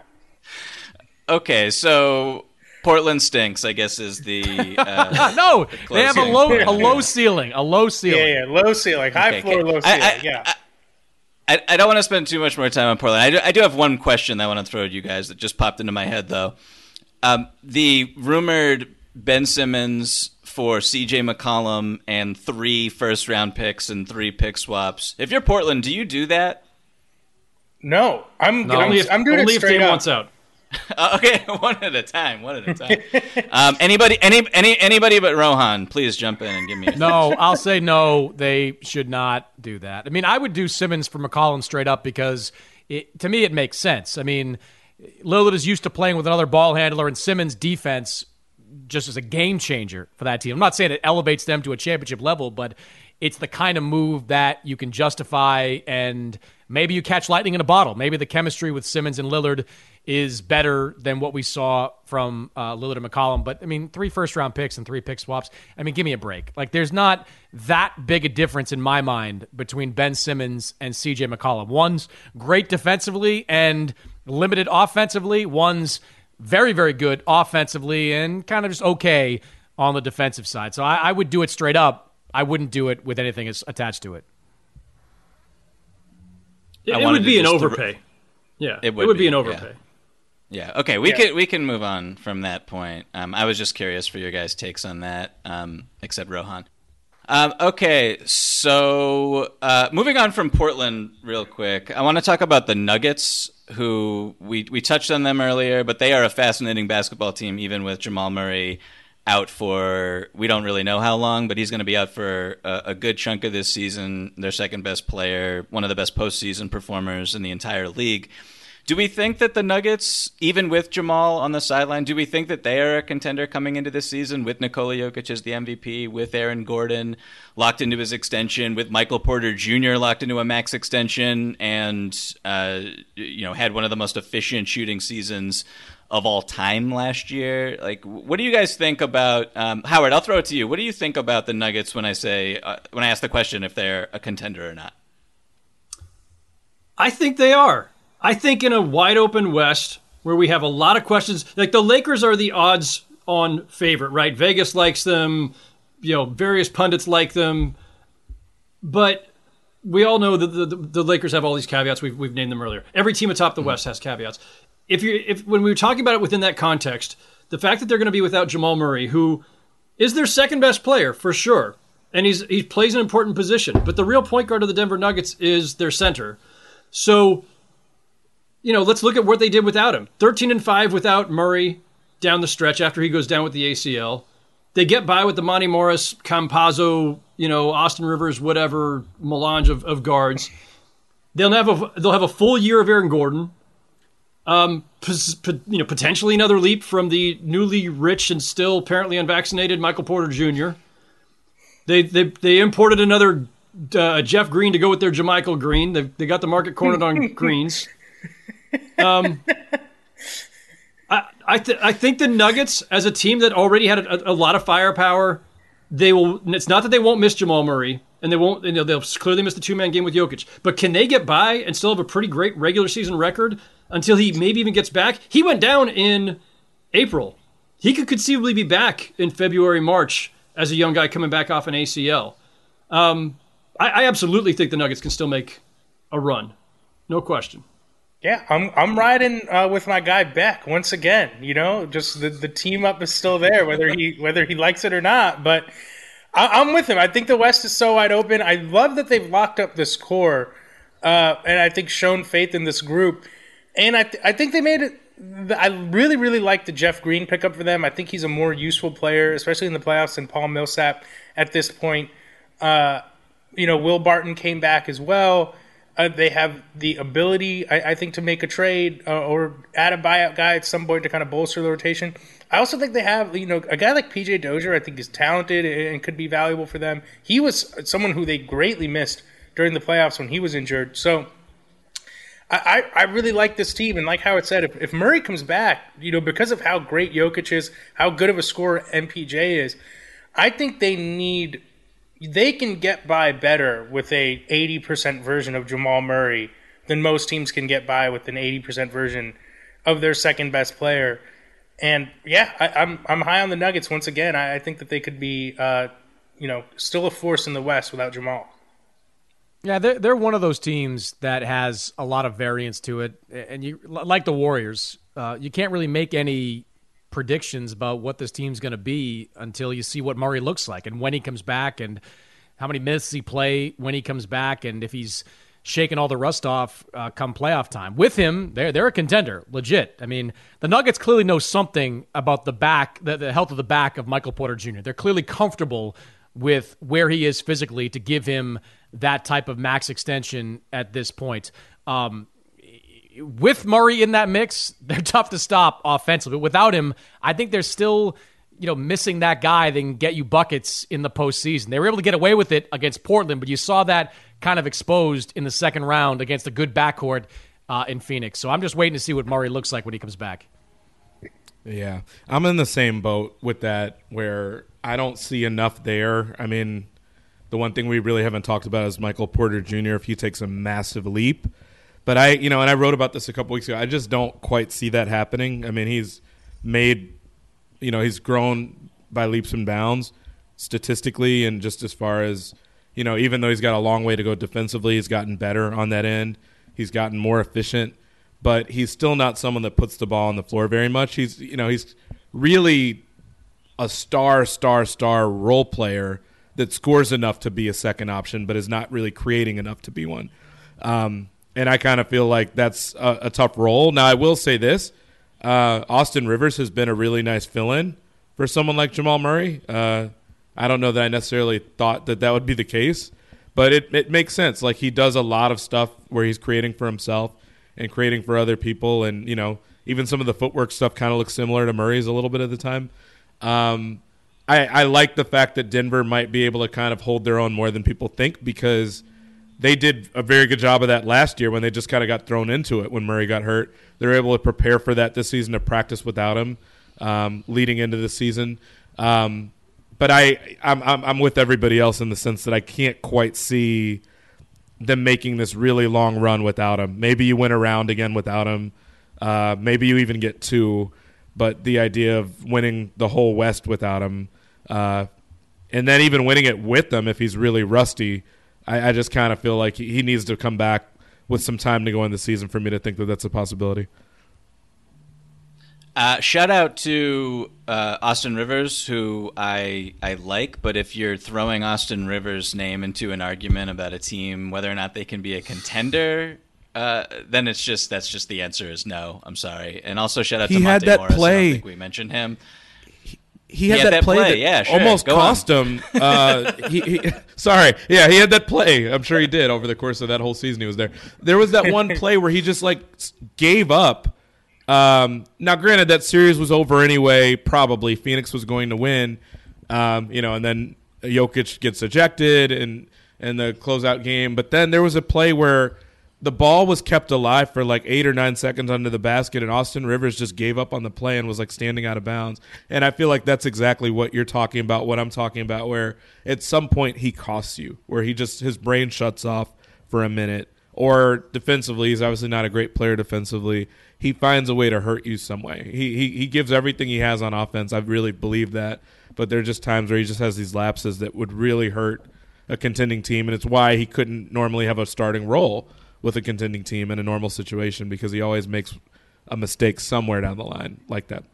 Okay, so Portland stinks, I guess, is the. Uh, No, they have a closing. low a low ceiling, a low ceiling. Yeah, yeah, low ceiling, high Okay, floor, okay. low I- ceiling. I- yeah. I, I don't want to spend too much more time on Portland. I do, I do have one question that I want to throw at you guys that just popped into my head, though. Um, the rumored Ben Simmons for C J McCollum and three first round picks and three pick swaps. If you're Portland, do you do that? No, I'm, I'm, Only if, I'm doing only it if straight Dame up. wants out. Uh, okay, one at a time. One at a time. um, anybody, any, any, anybody but Rohan, please jump in and give me. A No, I'll say no. They should not do that. I mean, I would do Simmons for McCollum straight up because it, to me it makes sense. I mean, Lillard is used to playing with another ball handler, and Simmons' defense just is a game changer for that team. I'm not saying it elevates them to a championship level, but it's the kind of move that you can justify, and maybe you catch lightning in a bottle. Maybe the chemistry with Simmons and Lillard is better than what we saw from uh, Lillard and McCollum. But, I mean, three first-round picks and three pick swaps, I mean, give me a break. Like, there's not that big a difference in my mind between Ben Simmons and C J McCollum. One's great defensively and limited offensively. One's very, very good offensively and kind of just okay on the defensive side. So I, I would do it straight up. I wouldn't do it with anything as- attached to it. It, I it wanted would to be an just- overpay. Yeah, It it would would, be, be, an yeah. overpay. Yeah. Okay. We Yeah. can we can move on from that point. Um, I was just curious for your guys' takes on that. Um, except Rohan. Um, okay. So uh, moving on from Portland, real quick, I want to talk about the Nuggets, who we we touched on them earlier, but they are a fascinating basketball team, even with Jamal Murray out for we don't really know how long, but he's going to be out for a, a good chunk of this season. Their second best player, one of the best postseason performers in the entire league. Do we think that the Nuggets, even with Jamal on the sideline, do we think that they are a contender coming into this season with Nikola Jokic as the M V P, with Aaron Gordon locked into his extension, with Michael Porter Junior locked into a max extension, and uh, you know had one of the most efficient shooting seasons of all time last year? Like, what do you guys think about um, Howard? I'll throw it to you. What do you think about the Nuggets when I say uh, when I ask the question if they're a contender or not? I think they are. I think in a wide open West where we have a lot of questions, like the Lakers are the odds on favorite, right? Vegas likes them, you know, various pundits like them, but we all know that the, the, the Lakers have all these caveats. We've, we've named them earlier. Every team atop the mm-hmm. West has caveats. If you, if when we were talking about it within that context, the fact that they're going to be without Jamal Murray, who is their second best player for sure, and he's he plays an important position, but the real point guard of the Denver Nuggets is their center. So, you know, let's look at what they did without him. thirteen and five without Murray down the stretch after he goes down with the A C L. They get by with the Monty Morris, Campazzo, you know, Austin Rivers, whatever melange of, of guards. They'll have a they'll have a full year of Aaron Gordon. Um, p- p- you know, potentially another leap from the newly rich and still apparently unvaccinated Michael Porter Junior They they they imported another uh, Jeff Green to go with their JaMychal Green. They they got the market cornered on greens. Um, I I, th- I think the Nuggets, as a team that already had a, a lot of firepower, they will. It's not that they won't miss Jamal Murray, and they won't. You know, they'll clearly miss the two-man game with Jokic. But can they get by and still have a pretty great regular season record until he maybe even gets back? He went down in April. He could conceivably be back in February, March as a young guy coming back off an A C L. Um, I, I absolutely think the Nuggets can still make a run, no question. Yeah, I'm I'm riding uh, with my guy Beck once again. You know, just the, the team up is still there, whether he whether he likes it or not. But I, I'm with him. I think the West is so wide open. I love that they've locked up this core, uh, and I think shown faith in this group. And I th- I think they made it. I really really like the Jeff Green pickup for them. I think he's a more useful player, especially in the playoffs, than Paul Millsap at this point. Uh, you know, Will Barton came back as well. Uh, they have the ability, I, I think, to make a trade uh, or add a buyout guy at some point to kind of bolster the rotation. I also think they have, you know, a guy like P J Dozier, I think, is talented and could be valuable for them. He was someone who they greatly missed during the playoffs when he was injured. So I, I really like this team. And like Howard said, if, if Murray comes back, you know, because of how great Jokic is, how good of a scorer M P J is, I think they need – they can get by better with a eighty percent version of Jamal Murray than most teams can get by with an eighty percent version of their second best player. And yeah, I, I'm I'm high on the Nuggets once again. I, I think that they could be, uh, you know, still a force in the West without Jamal. Yeah, they're they're one of those teams that has a lot of variance to it, and you like the Warriors. Uh, you can't really make any predictions about what this team's going to be until you see what Murray looks like and when he comes back and how many minutes he play when he comes back and if he's shaking all the rust off uh, come playoff time. With him, they're they're a contender, legit. I mean, the Nuggets clearly know something about the back, the, the health of the back of Michael Porter Junior They're clearly comfortable with where he is physically to give him that type of max extension at this point. Um, With Murray in that mix, they're tough to stop offensively. But without him, I think they're still, you know, missing that guy that can get you buckets in the postseason. They were able to get away with it against Portland, but you saw that kind of exposed in the second round against a good backcourt uh, in Phoenix. So I'm just waiting to see what Murray looks like when he comes back. Yeah, I'm in the same boat with that where I don't see enough there. I mean, the one thing we really haven't talked about is Michael Porter Junior if he takes a massive leap. But I, you know, and I wrote about this a couple weeks ago. I just don't quite see that happening. I mean, he's made, you know, he's grown by leaps and bounds statistically, and just as far as, you know, even though he's got a long way to go defensively, he's gotten better on that end. He's gotten more efficient, but he's still not someone that puts the ball on the floor very much. He's, you know, he's really a star, star, star role player that scores enough to be a second option, but is not really creating enough to be one. Um, And I kind of feel like that's a, a tough role. Now, I will say this. Uh, Austin Rivers has been a really nice fill-in for someone like Jamal Murray. Uh, I don't know that I necessarily thought that that would be the case, but it, it makes sense. Like, he does a lot of stuff where he's creating for himself, and creating for other people. And, you know, even some of the footwork stuff kind of looks similar to Murray's a little bit at the time. Um, I, I like the fact that Denver might be able to kind of hold their own more than people think, because they did a very good job of that last year when they just kind of got thrown into it when Murray got hurt. They were able to prepare for that this season, to practice without him um, leading into the season. Um, but I, I'm, I'm, I'm with everybody else in the sense that I can't quite see them making this really long run without him. Maybe you win a round again without him. Uh, maybe you even get two. But the idea of winning the whole West without him, uh, and then even winning it with them if he's really rusty, I, I just kind of feel like he, he needs to come back with some time to go in the season for me to think that that's a possibility. Uh, shout out to uh, Austin Rivers, who I I like, but if you're throwing Austin Rivers' name into an argument about a team, whether or not they can be a contender, uh, then it's just that's just the answer is no. I'm sorry. And also shout out he to Monte had that Morris. play. I don't think we mentioned him. He, he, had, he had that, that play, play that yeah, sure. almost Go cost on. him. Uh, he, he, sorry, yeah, he had that play. I'm sure he did over the course of that whole season he was there. There was that one play where he just like gave up. Um, now, granted, that series was over anyway. Probably Phoenix was going to win, um, you know, and then Jokic gets ejected and in the closeout game. But then there was a play where the ball was kept alive for like eight or nine seconds under the basket, and Austin Rivers just gave up on the play and was like standing out of bounds. And I feel like that's exactly what you're talking about, what I'm talking about, where at some point he costs you, where he just his brain shuts off for a minute. Or defensively, he's obviously not a great player defensively. He finds a way to hurt you some way. He, he he gives everything he has on offense. I really believe that. But there are just times where he just has these lapses that would really hurt a contending team, and it's why he couldn't normally have a starting role with a contending team in a normal situation, because he always makes a mistake somewhere down the line like that.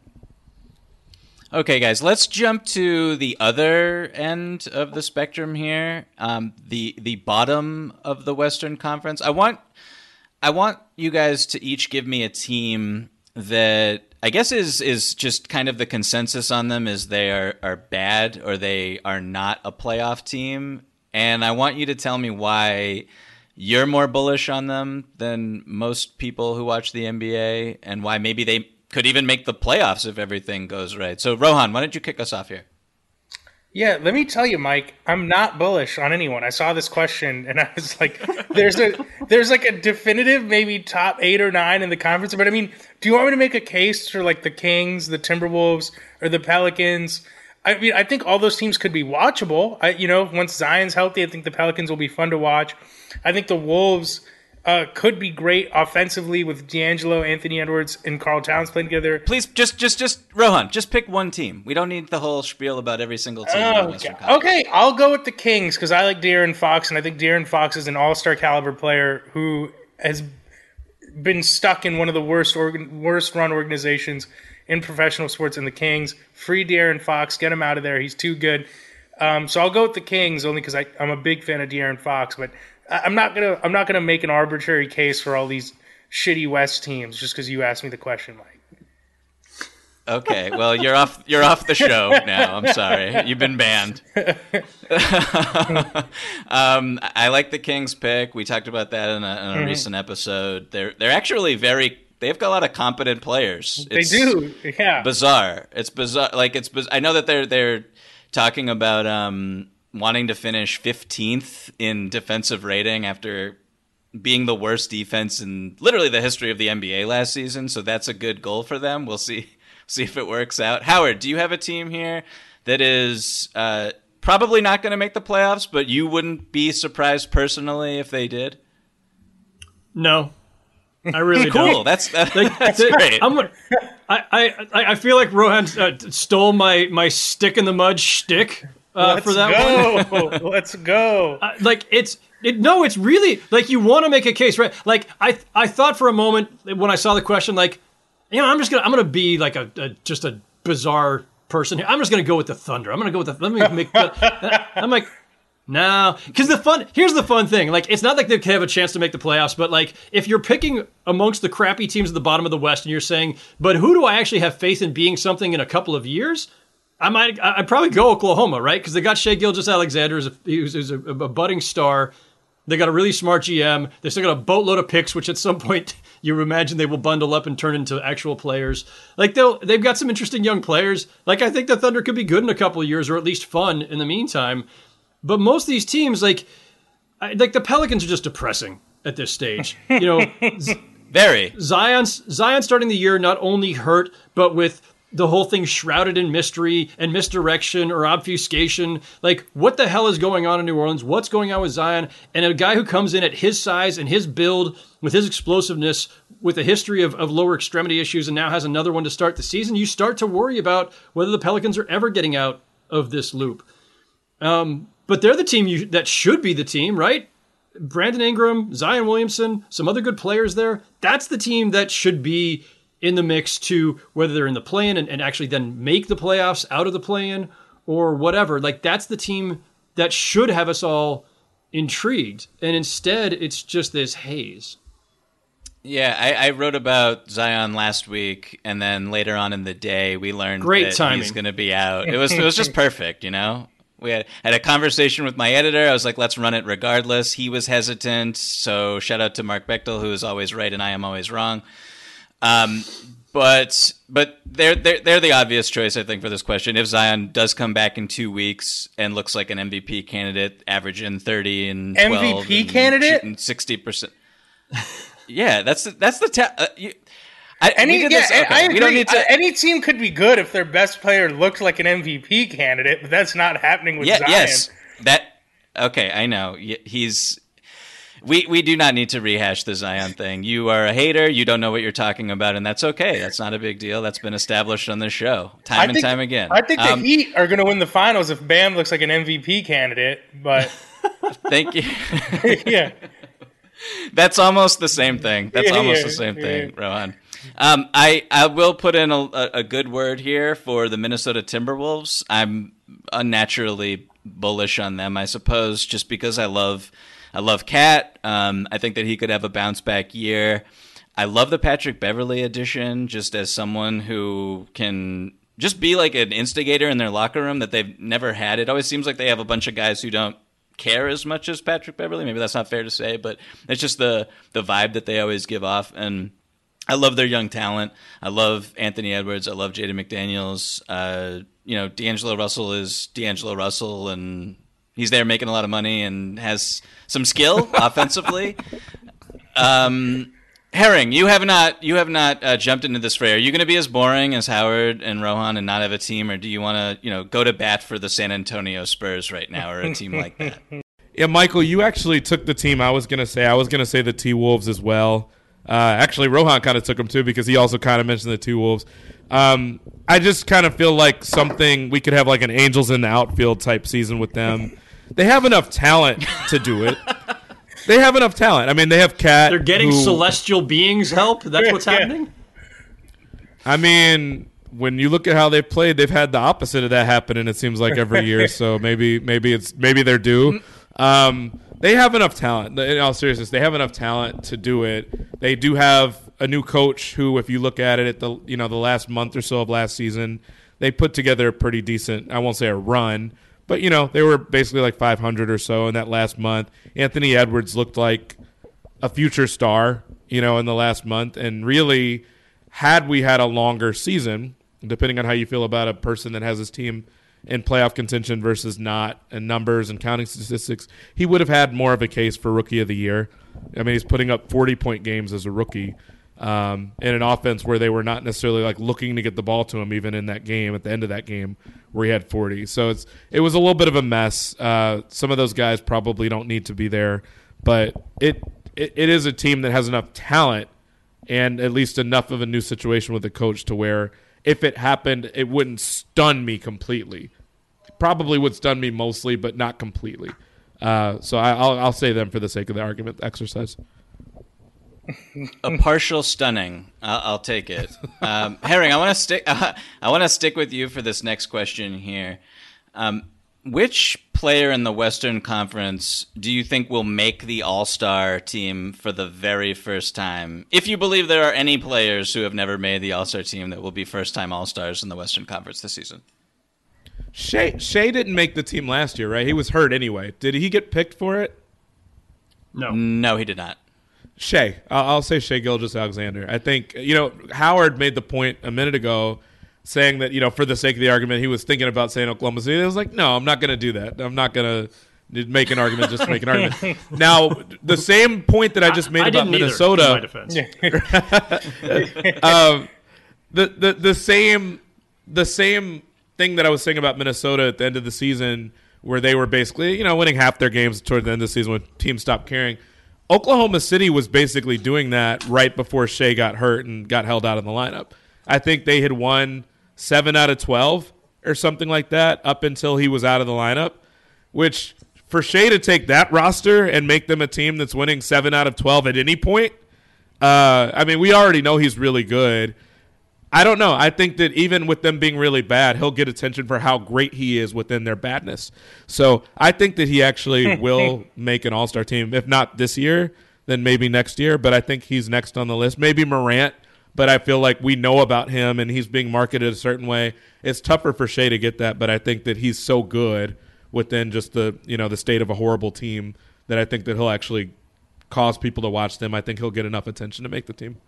Okay, guys, let's jump to the other end of the spectrum here, um, the the bottom of the Western Conference. I want I want you guys to each give me a team that I guess is is just kind of the consensus on them is they are, are bad or they are not a playoff team, and I want you to tell me why you're more bullish on them than most people who watch the N B A, and why maybe they could even make the playoffs if everything goes right. So, Rohan, why don't you kick us off here? Yeah, let me tell you, Mike, I'm not bullish on anyone. I saw this question, and I was like, there's a there's like a definitive maybe top eight or nine in the conference. But, I mean, do you want me to make a case for, like, the Kings, the Timberwolves, or the Pelicans? I mean, I think all those teams could be watchable. I, you know, once Zion's healthy, I think the Pelicans will be fun to watch. I think the Wolves Uh, could be great offensively with D'Angelo, Anthony Edwards, and Karl Towns playing together. Please, just, just, just, Rohan, just pick one team. We don't need the whole spiel about every single team. Oh, in the Western Conference. Okay, I'll go with the Kings because I like De'Aaron Fox, and I think De'Aaron Fox is an all-star caliber player who has been stuck in one of the worst organ- worst run organizations in professional sports in the Kings. Free De'Aaron Fox, get him out of there. He's too good. Um, so I'll go with the Kings only because I'm a big fan of De'Aaron Fox, but I'm not gonna. I'm not gonna make an arbitrary case for all these shitty West teams just because you asked me the question, Mike. Okay, well you're off. You're off the show now. I'm sorry, you've been banned. um, I like the Kings pick. We talked about that in a, in a mm-hmm. recent episode. They're they're actually very. They've got a lot of competent players. It's they do. Yeah. Bizarre. It's bizarre. Like it's. Biz- I know that they're they're talking about. Um, wanting to finish fifteenth in defensive rating after being the worst defense in literally the history of the N B A last season. So that's a good goal for them. We'll see see if it works out. Howard, do you have a team here that is uh, probably not going to make the playoffs, but you wouldn't be surprised personally if they did? No. I really cool. don't. That's that, like, that's great. I'm, I, I I feel like Rohan uh, stole my, my stick in the mud shtick. Uh, Let's for that go. one. Let's go. Uh, like it's it. No, it's really like you want to make a case, right? Like I I thought for a moment when I saw the question, like you know, I'm just gonna I'm gonna be like a, a just a bizarre person here. I'm just gonna go with the Thunder. I'm gonna go with the. Let me make. The, I'm like. No, because the fun here's the fun thing. Like, it's not like they have a chance to make the playoffs, but like, if you're picking amongst the crappy teams at the bottom of the West, and you're saying, "But who do I actually have faith in being something in a couple of years?" I might, I'd probably go Oklahoma, right? Because they got Shai Gilgeous-Alexander, who's a, who's a, a budding star. They got a really smart G M. They still got a boatload of picks, which at some point you imagine they will bundle up and turn into actual players. Like they'll, they've got some interesting young players. Like I think the Thunder could be good in a couple of years, or at least fun in the meantime. But most of these teams, like, like the Pelicans, are just depressing at this stage. You know, very Zion's Zion starting the year not only hurt, but with the whole thing shrouded in mystery and misdirection or obfuscation. Like, what the hell is going on in New Orleans? What's going on with Zion? And a guy who comes in at his size and his build, with his explosiveness, with a history of, of lower extremity issues, and now has another one to start the season, you start to worry about whether the Pelicans are ever getting out of this loop. Um, but they're the team you, that should be the team, right? Brandon Ingram, Zion Williamson, some other good players there. That's the team that should be in the mix to whether they're in the play-in and, and actually then make the playoffs out of the play-in or whatever. Like, that's the team that should have us all intrigued. And instead, it's just this haze. Yeah, I, I wrote about Zion last week, and then later on in the day, we learned Great that timing. he's going to be out. It was it was just perfect, you know? We had, had a conversation with my editor. I was like, let's run it regardless. He was hesitant, so shout out to Mark Bechtel, who is always right and I am always wrong. Um, but but they're they're they're the obvious choice, I think, for this question. If Zion does come back in two weeks and looks like an M V P candidate, averaging thirty and twelve, M V P and candidate, sixty percent. Yeah, that's the, that's the ta- uh, you, I, any, we did yeah, this. Okay, I agree. we don't need to. Uh, any team could be good if their best player looked like an M V P candidate, but that's not happening with yeah, Zion. Yes, that. Okay, I know he's. We we do not need to rehash the Zion thing. You are a hater. You don't know what you're talking about, and that's okay. That's not a big deal. That's been established on this show time I and think, time again. I think the um, Heat are going to win the finals if Bam looks like an M V P candidate. But thank you. yeah, that's almost the same thing. That's Yeah, almost yeah, the same yeah. thing, Rohan. Um, I I will put in a, a good word here for the Minnesota Timberwolves. I'm unnaturally bullish on them, I suppose, just because I love. I love Cat. Um, I think that he could have a bounce back year. I love the Patrick Beverley addition, just as someone who can just be like an instigator in their locker room that they've never had. It always seems like they have a bunch of guys who don't care as much as Patrick Beverley. Maybe that's not fair to say, but it's just the the vibe that they always give off. And I love their young talent. I love Anthony Edwards. I love Jaden McDaniels. Uh, you know, D'Angelo Russell is D'Angelo Russell, and he's there making a lot of money and has some skill offensively. Um, Herring, you have not you have not uh, jumped into this fray. Are you going to be as boring as Howard and Rohan and not have a team, or do you want to you know go to bat for the San Antonio Spurs right now, or a team like that? Yeah, Michael, you actually took the team I was going to say. I was going to say the T-Wolves as well. Uh, actually, Rohan kind of took them too because he also kind of mentioned the T-Wolves. Um, I just kind of feel like something we could have like an Angels in the outfield type season with them. They have enough talent to do it. They have enough talent. I mean, they have Cat. They're getting who, celestial beings help. That's what's Yeah. happening. I mean, when you look at how they've played, they've had the opposite of that happen, and it seems like every year. So maybe, maybe it's maybe they're due. Um, they have enough talent. In all seriousness, they have enough talent to do it. They do have a new coach who, if you look at it at the you know the last month or so of last season, they put together a pretty decent. I won't say a run. But, you know, they were basically like five hundred or so in that last month. Anthony Edwards looked like a future star, you know, in the last month. And really, had we had a longer season, depending on how you feel about a person that has his team in playoff contention versus not, and numbers and counting statistics, he would have had more of a case for Rookie of the Year. I mean, he's putting up forty-point games as a rookie um, in an offense where they were not necessarily like looking to get the ball to him even in that game, at the end of that game where he had forty. So it's it was a little bit of a mess. Uh, some of those guys probably don't need to be there, but it, it it is a team that has enough talent and at least enough of a new situation with the coach to where if it happened, it wouldn't stun me completely. It probably would stun me mostly, but not completely. Uh, so I, I'll I'll say them for the sake of the argument exercise. A partial stunning. I'll, I'll take it. Um, Herring, I want to stick. Uh, I want to stick with you for this next question here. Um, which player in the Western Conference do you think will make the All-Star team for the very first time? If you believe there are any players who have never made the All-Star team that will be first-time All-Stars in the Western Conference this season. Shea Shea didn't make the team last year, right? He was hurt anyway. Did he get picked for it? No. No, he did not. Shea. I'll, I'll say Shea Gilgeous-Alexander. I think, you know, Howard made the point a minute ago saying that, you know, for the sake of the argument, he was thinking about saying Oklahoma City. I was like, no, I'm not going to do that. I'm not going to make an argument just to make an argument. Now, the same point that I just made I, I about Minnesota. Either, in my defense. um, the, the, the same the same thing that I was saying about Minnesota at the end of the season, where they were basically, you know, winning half their games toward the end of the season when teams stopped caring. Oklahoma City was basically doing that right before Shea got hurt and got held out of the lineup. I think they had won seven out of twelve or something like that up until he was out of the lineup, which for Shea to take that roster and make them a team that's winning seven out of twelve at any point, uh, I mean, we already know he's really good. I don't know. I think that even with them being really bad, he'll get attention for how great he is within their badness. So I think that he actually will make an all-star team. If not this year, then maybe next year. But I think he's next on the list. Maybe Morant, but I feel like we know about him and he's being marketed a certain way. It's tougher for Shea to get that, but I think that he's so good within just the, you know, the state of a horrible team that I think that he'll actually cause people to watch them. I think he'll get enough attention to make the team.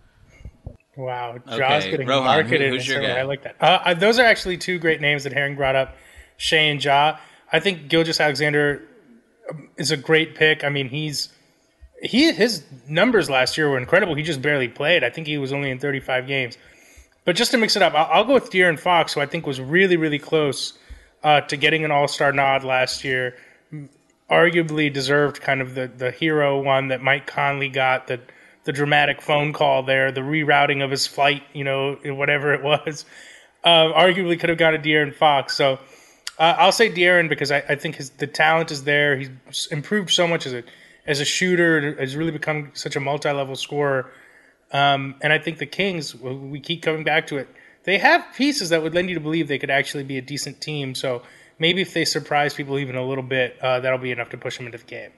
Wow, Josh Okay, getting Rohan, marketed. who- who's your in a certain guy? way. I like that. Uh, uh, those are actually two great names that Herring brought up, Shea and Ja. I think Gilgeous-Alexander is a great pick. I mean, he's he his numbers last year were incredible. He just barely played. I think he was only in thirty-five games. But just to mix it up, I'll, I'll go with De'Aaron Fox, who I think was really, really close uh, to getting an All-Star nod last year. Arguably deserved kind of the, the hero one that Mike Conley got, the, the dramatic phone call there, the rerouting of his flight, you know, whatever it was. Uh, arguably could have gone to De'Aaron Fox. So uh, I'll say De'Aaron because I, I think his the talent is there. He's improved so much as a as a shooter, has really become such a multi-level scorer. Um, and I think the Kings, we keep coming back to it, they have pieces that would lend you to believe they could actually be a decent team. So maybe if they surprise people even a little bit, uh, that'll be enough to push them into the game.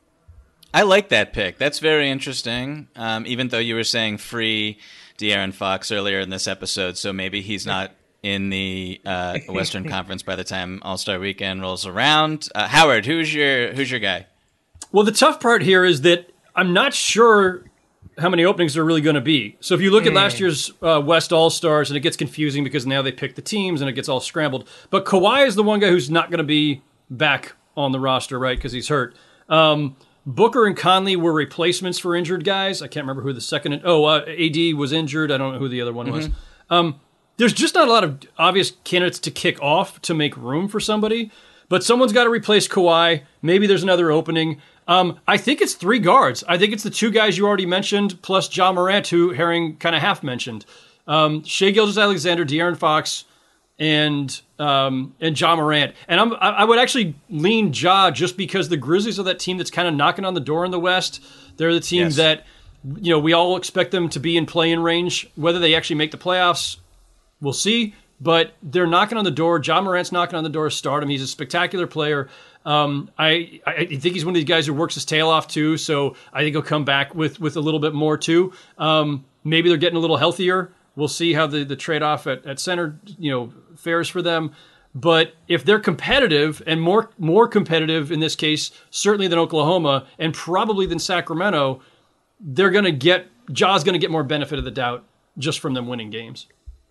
I like that pick. That's very interesting. Um, even though you were saying free De'Aaron Fox earlier in this episode, so maybe he's not in the uh, Western Conference by the time All-Star Weekend rolls around. Uh, Howard, who's your who's your guy? Well, the tough part here is that I'm not sure how many openings there are really going to be. So if you look at last year's uh, West All-Stars, and it gets confusing because now they pick the teams and it gets all scrambled. But Kawhi is the one guy who's not going to be back on the roster, right, because he's hurt. Um, Booker and Conley were replacements for injured guys. I can't remember who the second... Oh, uh, A D was injured. I don't know who the other one mm-hmm. was. Um, there's just not a lot of obvious candidates to kick off to make room for somebody. But someone's got to replace Kawhi. Maybe there's another opening. Um, I think it's three guards. I think it's the two guys you already mentioned, plus Ja Morant, who Herring kind of half mentioned. Um, Shea Gilgeous-Alexander, De'Aaron Fox, and um, and Ja Morant. And I'm, I would actually lean Ja just because the Grizzlies are that team that's kind of knocking on the door in the West. They're the team Yes. that, you know, we all expect them to be in play-in range. Whether they actually make the playoffs, we'll see. But they're knocking on the door. Ja Morant's knocking on the door of stardom. He's a spectacular player. Um, I, I think he's one of these guys who works his tail off too, so I think he'll come back with, with a little bit more too. Um, maybe they're getting a little healthier. We'll see how the, the trade-off at, at center, you know, fares for them. But if they're competitive, and more more competitive in this case, certainly than Oklahoma, and probably than Sacramento, they're going to get, Ja's going to get more benefit of the doubt just from them winning games.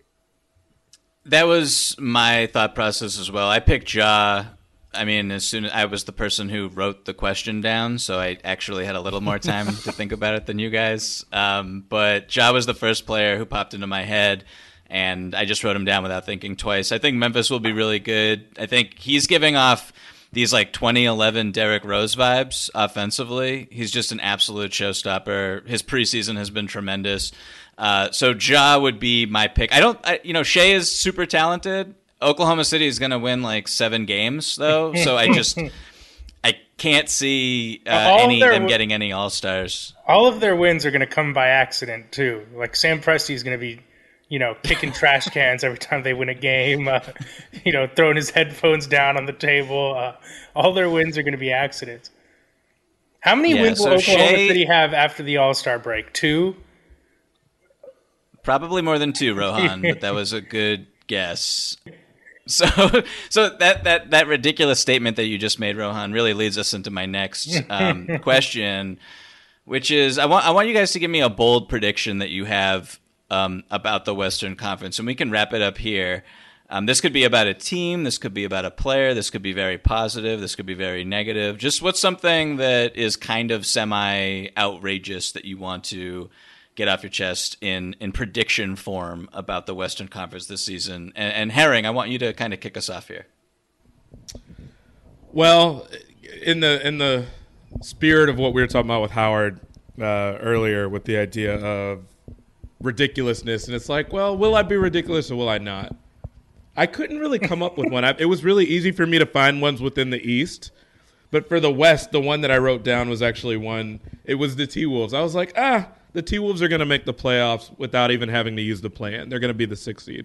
That was my thought process as well. I picked Ja. I mean, as soon as I was the person who wrote the question down, so I actually had a little more time to think about it than you guys. Um, but Ja was the first player who popped into my head, and I just wrote him down without thinking twice. I think Memphis will be really good. I think he's giving off these like twenty eleven Derrick Rose vibes offensively. He's just an absolute showstopper. His preseason has been tremendous. Uh, so Ja would be my pick. I don't, I, you know, Shea is super talented. Oklahoma City is going to win like seven games, though, so I just I can't see uh, any them getting any All-Stars. All of their wins are going to come by accident, too. Like, Sam Presti is going to be, you know, kicking trash cans every time they win a game, uh, you know, throwing his headphones down on the table. Uh, all their wins are going to be accidents. How many Yeah, wins so will Oklahoma Shea- City have after the All-Star break? Two? Probably more than two, Rohan, but that was a good guess. So, so that, that, that ridiculous statement that you just made, Rohan, really leads us into my next um, question, which is I want I want you guys to give me a bold prediction that you have um, about the Western Conference, and we can wrap it up here. Um, this could be about a team. This could be about a player. This could be very positive. This could be very negative. Just what's something that is kind of semi-outrageous that you want to get off your chest in, in prediction form about the Western Conference this season. And, and Herring, I want you to kind of kick us off here. Well, in the in the spirit of what we were talking about with Howard uh, earlier, with the idea of ridiculousness, and it's like, well, will I be ridiculous or will I not? I couldn't really come up with one. I, it was really easy for me to find ones within the East. But for the West, the one that I wrote down was actually one. It was the T-Wolves. I was like, ah, the T-Wolves are going to make the playoffs without even having to use the play-in. They're going to be the sixth seed.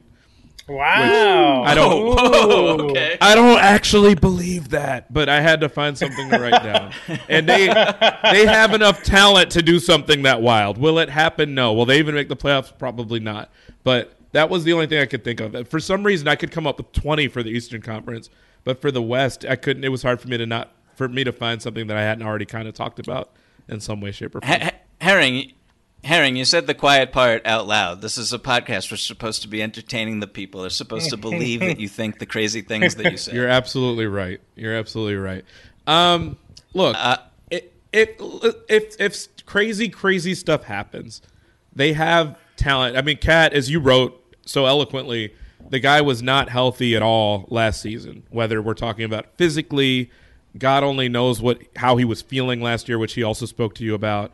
Wow. I don't, Whoa, okay. I don't actually believe that, but I had to find something to write down. And they they have enough talent to do something that wild. Will it happen? No. Will they even make the playoffs? Probably not. But that was the only thing I could think of. For some reason, I could come up with twenty for the Eastern Conference, but for the West, I couldn't. It was hard for me to not for me to find something that I hadn't already kind of talked about in some way, shape, or form. H- Herring, Herring, you said the quiet part out loud. This is a podcast. We're supposed to be entertaining the people. They're supposed to believe that you think the crazy things that you say. You're absolutely right. You're absolutely right. Um, look, Uh, if, if if if crazy crazy stuff happens, they have talent. I mean, Kat, as you wrote so eloquently, the guy was not healthy at all last season. Whether we're talking about physically, God only knows what how he was feeling last year, which he also spoke to you about.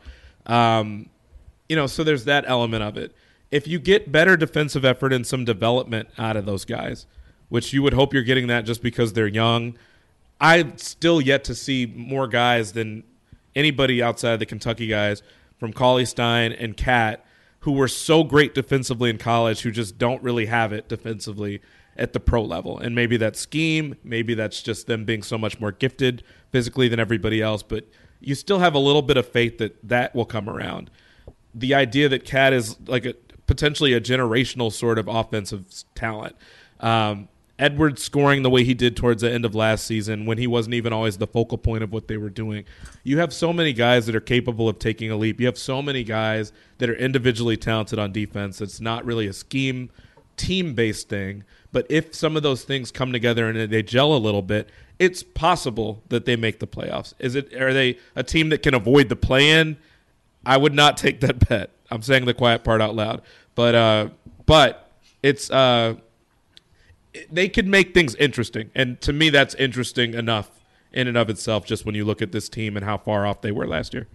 Um, you know, so there's that element of it. If you get better defensive effort and some development out of those guys, which you would hope you're getting that just because they're young, I've still yet to see more guys than anybody outside the Kentucky guys from Cauley Stein and Kat who were so great defensively in college who just don't really have it defensively at the pro level. And maybe that's scheme, maybe that's just them being so much more gifted physically than everybody else, but you still have a little bit of faith that that will come around. The idea that Kat is like a potentially a generational sort of offensive talent. Um, Edwards scoring the way he did towards the end of last season when he wasn't even always the focal point of what they were doing. You have so many guys that are capable of taking a leap. You have so many guys that are individually talented on defense. It's not really a scheme, team-based thing. But if some of those things come together and they gel a little bit, it's possible that they make the playoffs. Is it? Are they a team that can avoid the play-in? I would not take that bet. I'm saying the quiet part out loud. But uh, but it's uh, they could make things interesting. And to me, that's interesting enough in and of itself just when you look at this team and how far off they were last year.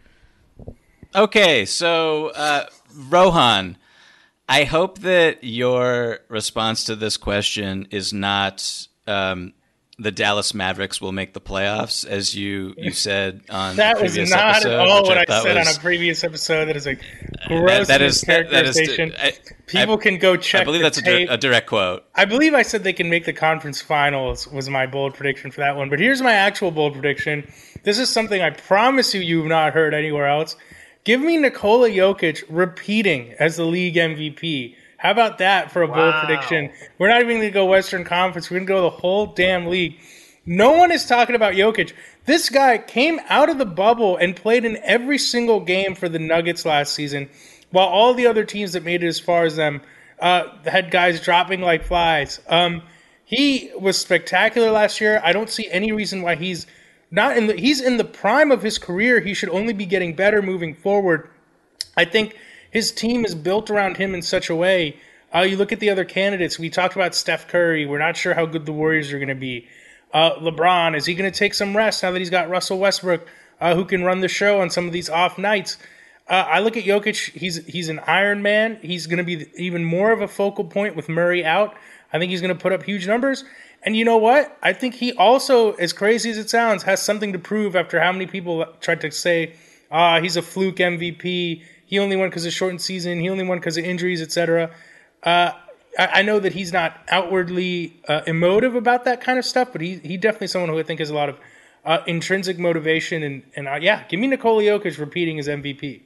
Okay, so uh, Rohan, I hope that your response to this question is not um, the Dallas Mavericks will make the playoffs, as you, you said on that the previous was not episode, at all what I, I said was, on a previous episode. That is a gross that, that is, mischaracterization. That, that is, I, People I, can go check. I believe the that's a, tape. di- a direct quote. I believe I said they can make the conference finals was my bold prediction for that one. But here's my actual bold prediction. This is something I promise you you've not heard anywhere else. Give me Nikola Jokic repeating as the league M V P. How about that for a bold Wow. prediction? We're not even going to go Western Conference. We're going to go the whole damn league. No one is talking about Jokic. This guy came out of the bubble and played in every single game for the Nuggets last season, while all the other teams that made it as far as them uh, had guys dropping like flies. Um, he was spectacular last year. I don't see any reason why he's not in the, he's in the prime of his career. He should only be getting better moving forward. I think his team is built around him in such a way. Uh, you look at the other candidates. We talked about Steph Curry. We're not sure how good the Warriors are going to be. Uh, LeBron, is he going to take some rest now that he's got Russell Westbrook, uh, who can run the show on some of these off nights? Uh, I look at Jokic. He's he's an Iron Man. He's going to be even more of a focal point with Murray out. I think he's going to put up huge numbers. And you know what? I think he also, as crazy as it sounds, has something to prove after how many people tried to say, ah, he's a fluke M V P. He only won because of shortened season. He only won because of injuries, et cetera. Uh, I know that he's not outwardly uh, emotive about that kind of stuff, but he he definitely someone who I think has a lot of uh, intrinsic motivation. And, and uh, yeah, give me Nikola Jokic repeating his M V P.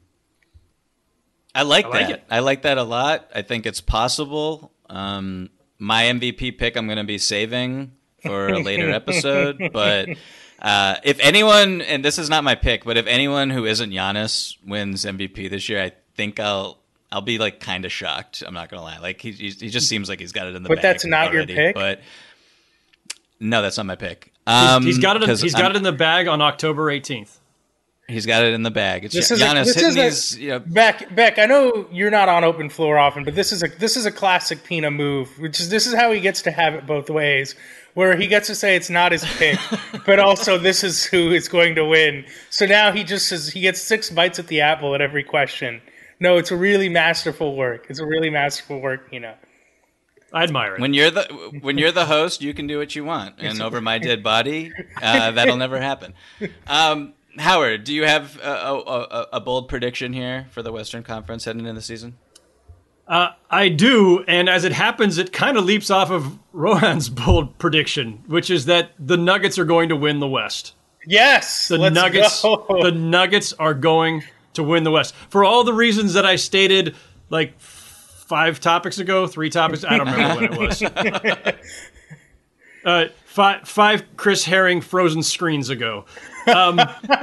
I like I like that. it. I like that a lot. I think it's possible. Um, my M V P pick I'm going to be saving for a later episode, but uh, if anyone, and this is not my pick, but if anyone who isn't Giannis wins M V P this year, I think I'll I'll be like kind of shocked. I'm not going to lie. Like he he just seems like he's got it in the but bag. But that's not already, your pick? But no, that's not my pick. Um, he's, he's got it. He's got I'm, it in the bag on October eighteenth. He's got it in the bag. It's this Giannis is a, this hitting is these. A, you know, Beck, Beck, I know you're not on Open Floor often, but this is a this is a classic Pina move. Which is this is how he gets to have it both ways, where he gets to say it's not his pick, but also this is who is going to win. So now he just says he gets six bites at the apple at every question. No, it's a really masterful work. It's a really masterful work, Pina. I admire it. When you're the when you're the host, you can do what you want, and over my dead body, uh, that'll never happen. Um, Howard, do you have a, a, a bold prediction here for the Western Conference heading into the season? Uh, I do, and as it happens, it kind of leaps off of Rohan's bold prediction, which is that the Nuggets are going to win the West. Yes, the let's Nuggets. Go. The Nuggets are going to win the West for all the reasons that I stated, like five topics ago, three topics. I don't remember when it was. Uh, five, five Chris Herring frozen screens ago. Um,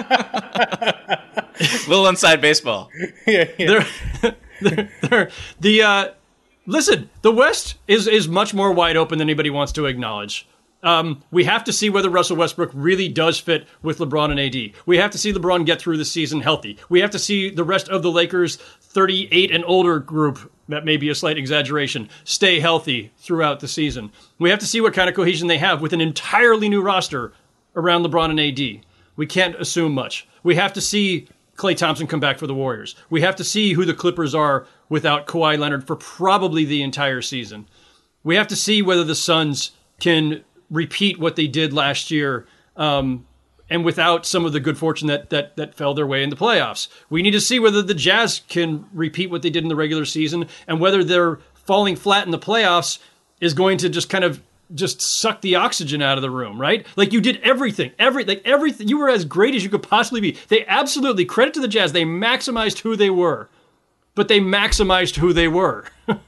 Little inside baseball. yeah, yeah. They're, they're, they're, the uh, listen, the West is is much more wide open than anybody wants to acknowledge. Um, we have to see whether Russell Westbrook really does fit with LeBron and A D. We have to see LeBron get through the season healthy. We have to see the rest of the Lakers thirty-eight and older group, that may be a slight exaggeration, stay healthy throughout the season. We have to see what kind of cohesion they have with an entirely new roster around LeBron and A D. We can't assume much. We have to see Klay Thompson come back for the Warriors. We have to see who the Clippers are without Kawhi Leonard for probably the entire season. We have to see whether the Suns can repeat what they did last year, um, and without some of the good fortune that that that fell their way in the playoffs. We need to see whether the Jazz can repeat what they did in the regular season, and whether their falling flat in the playoffs is going to just kind of just suck the oxygen out of the room, right? Like you did everything, every like everything. You were as great as you could possibly be. They absolutely, credit to the Jazz, they maximized who they were, but they maximized who they were.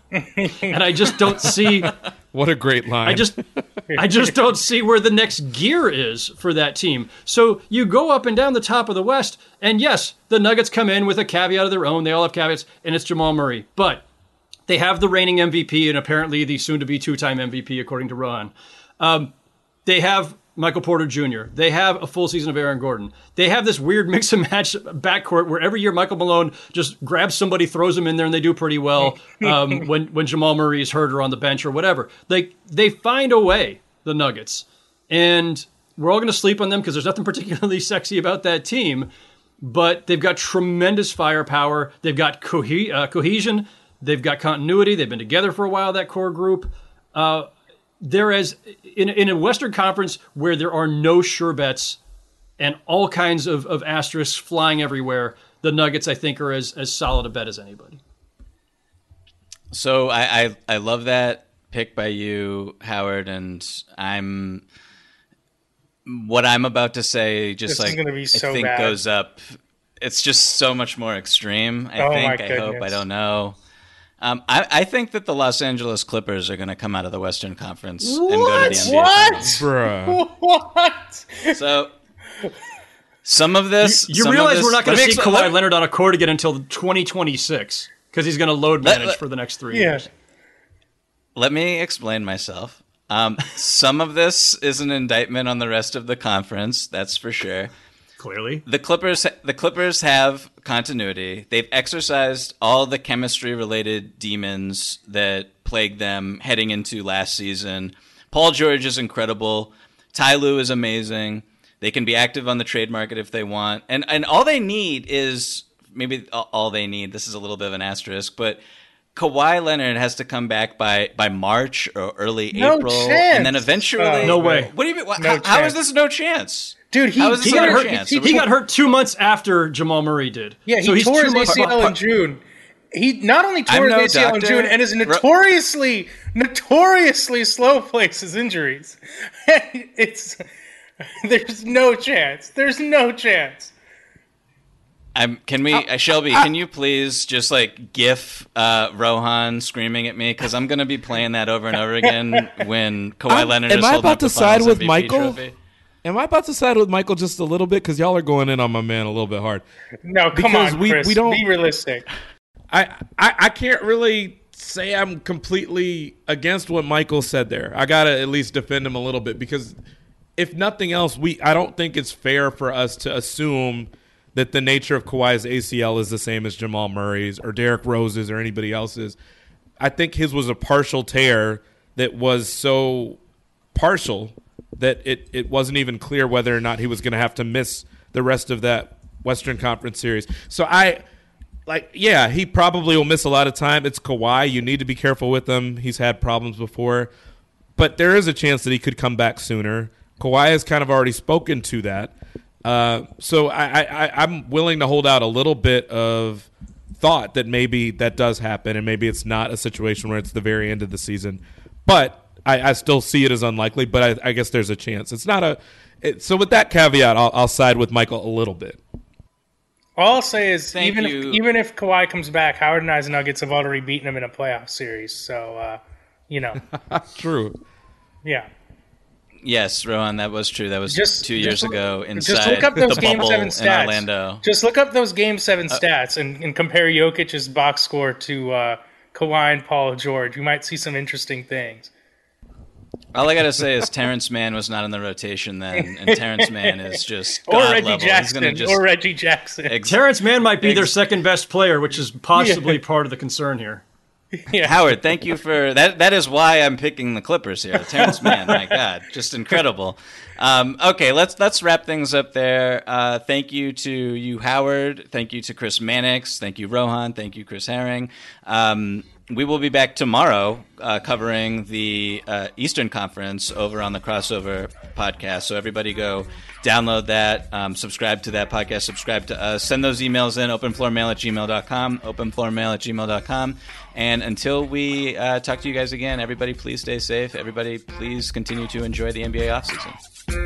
And I just don't see. What a great line. I just I just don't see where the next gear is for that team. So you go up and down the top of the West, and yes, the Nuggets come in with a caveat of their own. They all have caveats, and it's Jamal Murray. But they have the reigning M V P and apparently the soon-to-be two-time M V P, according to Ron. Um, they have Michael Porter Junior They have a full season of Aaron Gordon. They have this weird mix-and-match backcourt where every year Michael Malone just grabs somebody, throws them in there, and they do pretty well um, when, when Jamal Murray is hurt or on the bench or whatever. Like, they find a way, the Nuggets. And we're all going to sleep on them because there's nothing particularly sexy about that team. But they've got tremendous firepower. They've got cohe- uh, cohesion. They've got continuity. They've been together for a while, that core group. Uh, there is, in, in a Western Conference where there are no sure bets and all kinds of, of asterisks flying everywhere, the Nuggets, I think, are as, as solid a bet as anybody. So I, I, I love that pick by you, Howard, and I'm what I'm about to say just This is like gonna be so I think bad. goes up. It's just so much more extreme. I Oh, think. my I hope. I goodness. don't know. Um, I, I think that the Los Angeles Clippers are going to come out of the Western Conference and go to the N B A What? Finals. Bruh. What? So some of this, You some of realize this- we're not going let to me see expl- Kawhi let- Leonard on a court again until twenty twenty-six because he's going to load Let- manage let- for the next three Yeah. years. Let me explain myself. Um, some of this is an indictment on the rest of the conference. That's for sure. Clearly. The Clippers, the Clippers have continuity. They've exercised all the chemistry-related demons that plagued them heading into last season. Paul George is incredible. Ty Lue is amazing. They can be active on the trade market if they want, and and all they need is maybe all they need. This is a little bit of an asterisk, but Kawhi Leonard has to come back by, by March or early No April, chance. and then eventually. Oh, No way. What do you mean? What, No how, how chance. is this no chance? Dude, he, How is this He got no hurt. chance? He, he got hurt two months after Jamal Murray did. Yeah, he so he's tore two his months A C L in behind. June. He not only tore I'm his no A C L in doctor. June and is Ru- notoriously, notoriously slow plays his injuries. it's there's no chance. There's no chance. I'm, can we, uh, Shelby, can you please just like GIF uh, Rohan screaming at me? Because I'm going to be playing that over and over again when Kawhi I'm, Leonard is is holding up the Am I about to side with M V P Michael? trophy. Am I about to side with Michael just a little bit? Because y'all are going in on my man a little bit hard. No, come because on, we, Chris. We don't, be realistic. I, I, I can't really say I'm completely against what Michael said there. I got to at least defend him a little bit because if nothing else, we I don't think it's fair for us to assume that the nature of Kawhi's A C L is the same as Jamal Murray's or Derrick Rose's or anybody else's. I think his was a partial tear that was so partial that it, it wasn't even clear whether or not he was going to have to miss the rest of that Western Conference series. So I, like, yeah, he probably will miss a lot of time. It's Kawhi. You need to be careful with him. He's had problems before. But there is a chance that he could come back sooner. Kawhi has kind of already spoken to that. Uh, so I, I, I'm willing to hold out a little bit of thought that maybe that does happen and maybe it's not a situation where it's the very end of the season. But I, I still see it as unlikely, but I, I guess there's a chance. It's not a it, – so with that caveat, I'll, I'll side with Michael a little bit. All I'll say is Thank even you. if even if Kawhi comes back, Howard and I's Nuggets have already beaten him in a playoff series. So, uh, you know. True. Yeah. Yes, Rohan, that was true. That was Just- two years just look- ago inside Just look up those the Game bubble seven in stats. Orlando. Just look up those Game seven stats and, and compare Jokic's box score to uh, Kawhi and Paul George. You might see some interesting things. All I gotta say is Terrence Mann was not in the rotation then, and Terrence Mann is just Or God Reggie level. He's Jackson. gonna just Or Reggie Jackson. ex- Terrence Mann might be their Ex- second best player, which is possibly part of the concern here. Yeah. Howard, thank you for that. That is why I'm picking the Clippers here. Terrence Mann, my God, just incredible. Um, okay, let's let's wrap things up there. Uh, thank you to you, Howard. Thank you to Chris Mannix. Thank you, Rohan. Thank you, Chris Herring. Um, we will be back tomorrow uh, covering the uh, Eastern Conference over on the Crossover podcast. So everybody go download that, um, subscribe to that podcast, subscribe to us, send those emails in, openfloormail at gmail dot com, openfloormail at gmail dot com. And until we uh, talk to you guys again, everybody please stay safe. Everybody please continue to enjoy the N B A offseason.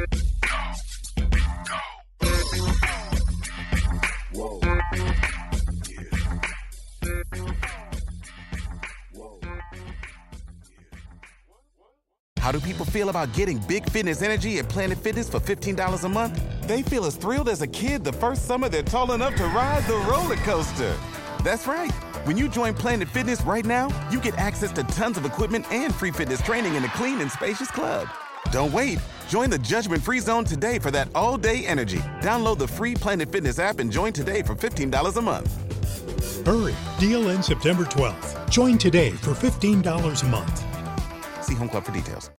How do people feel about getting big fitness energy at Planet Fitness for fifteen dollars a month? They feel as thrilled as a kid the first summer they're tall enough to ride the roller coaster. That's right. When you join Planet Fitness right now, you get access to tons of equipment and free fitness training in a clean and spacious club. Don't wait. Join the judgment-free zone today for that all-day energy. Download the free Planet Fitness app and join today for fifteen dollars a month. Hurry, deal ends September twelfth. Join today for fifteen dollars a month. See Home Club for details.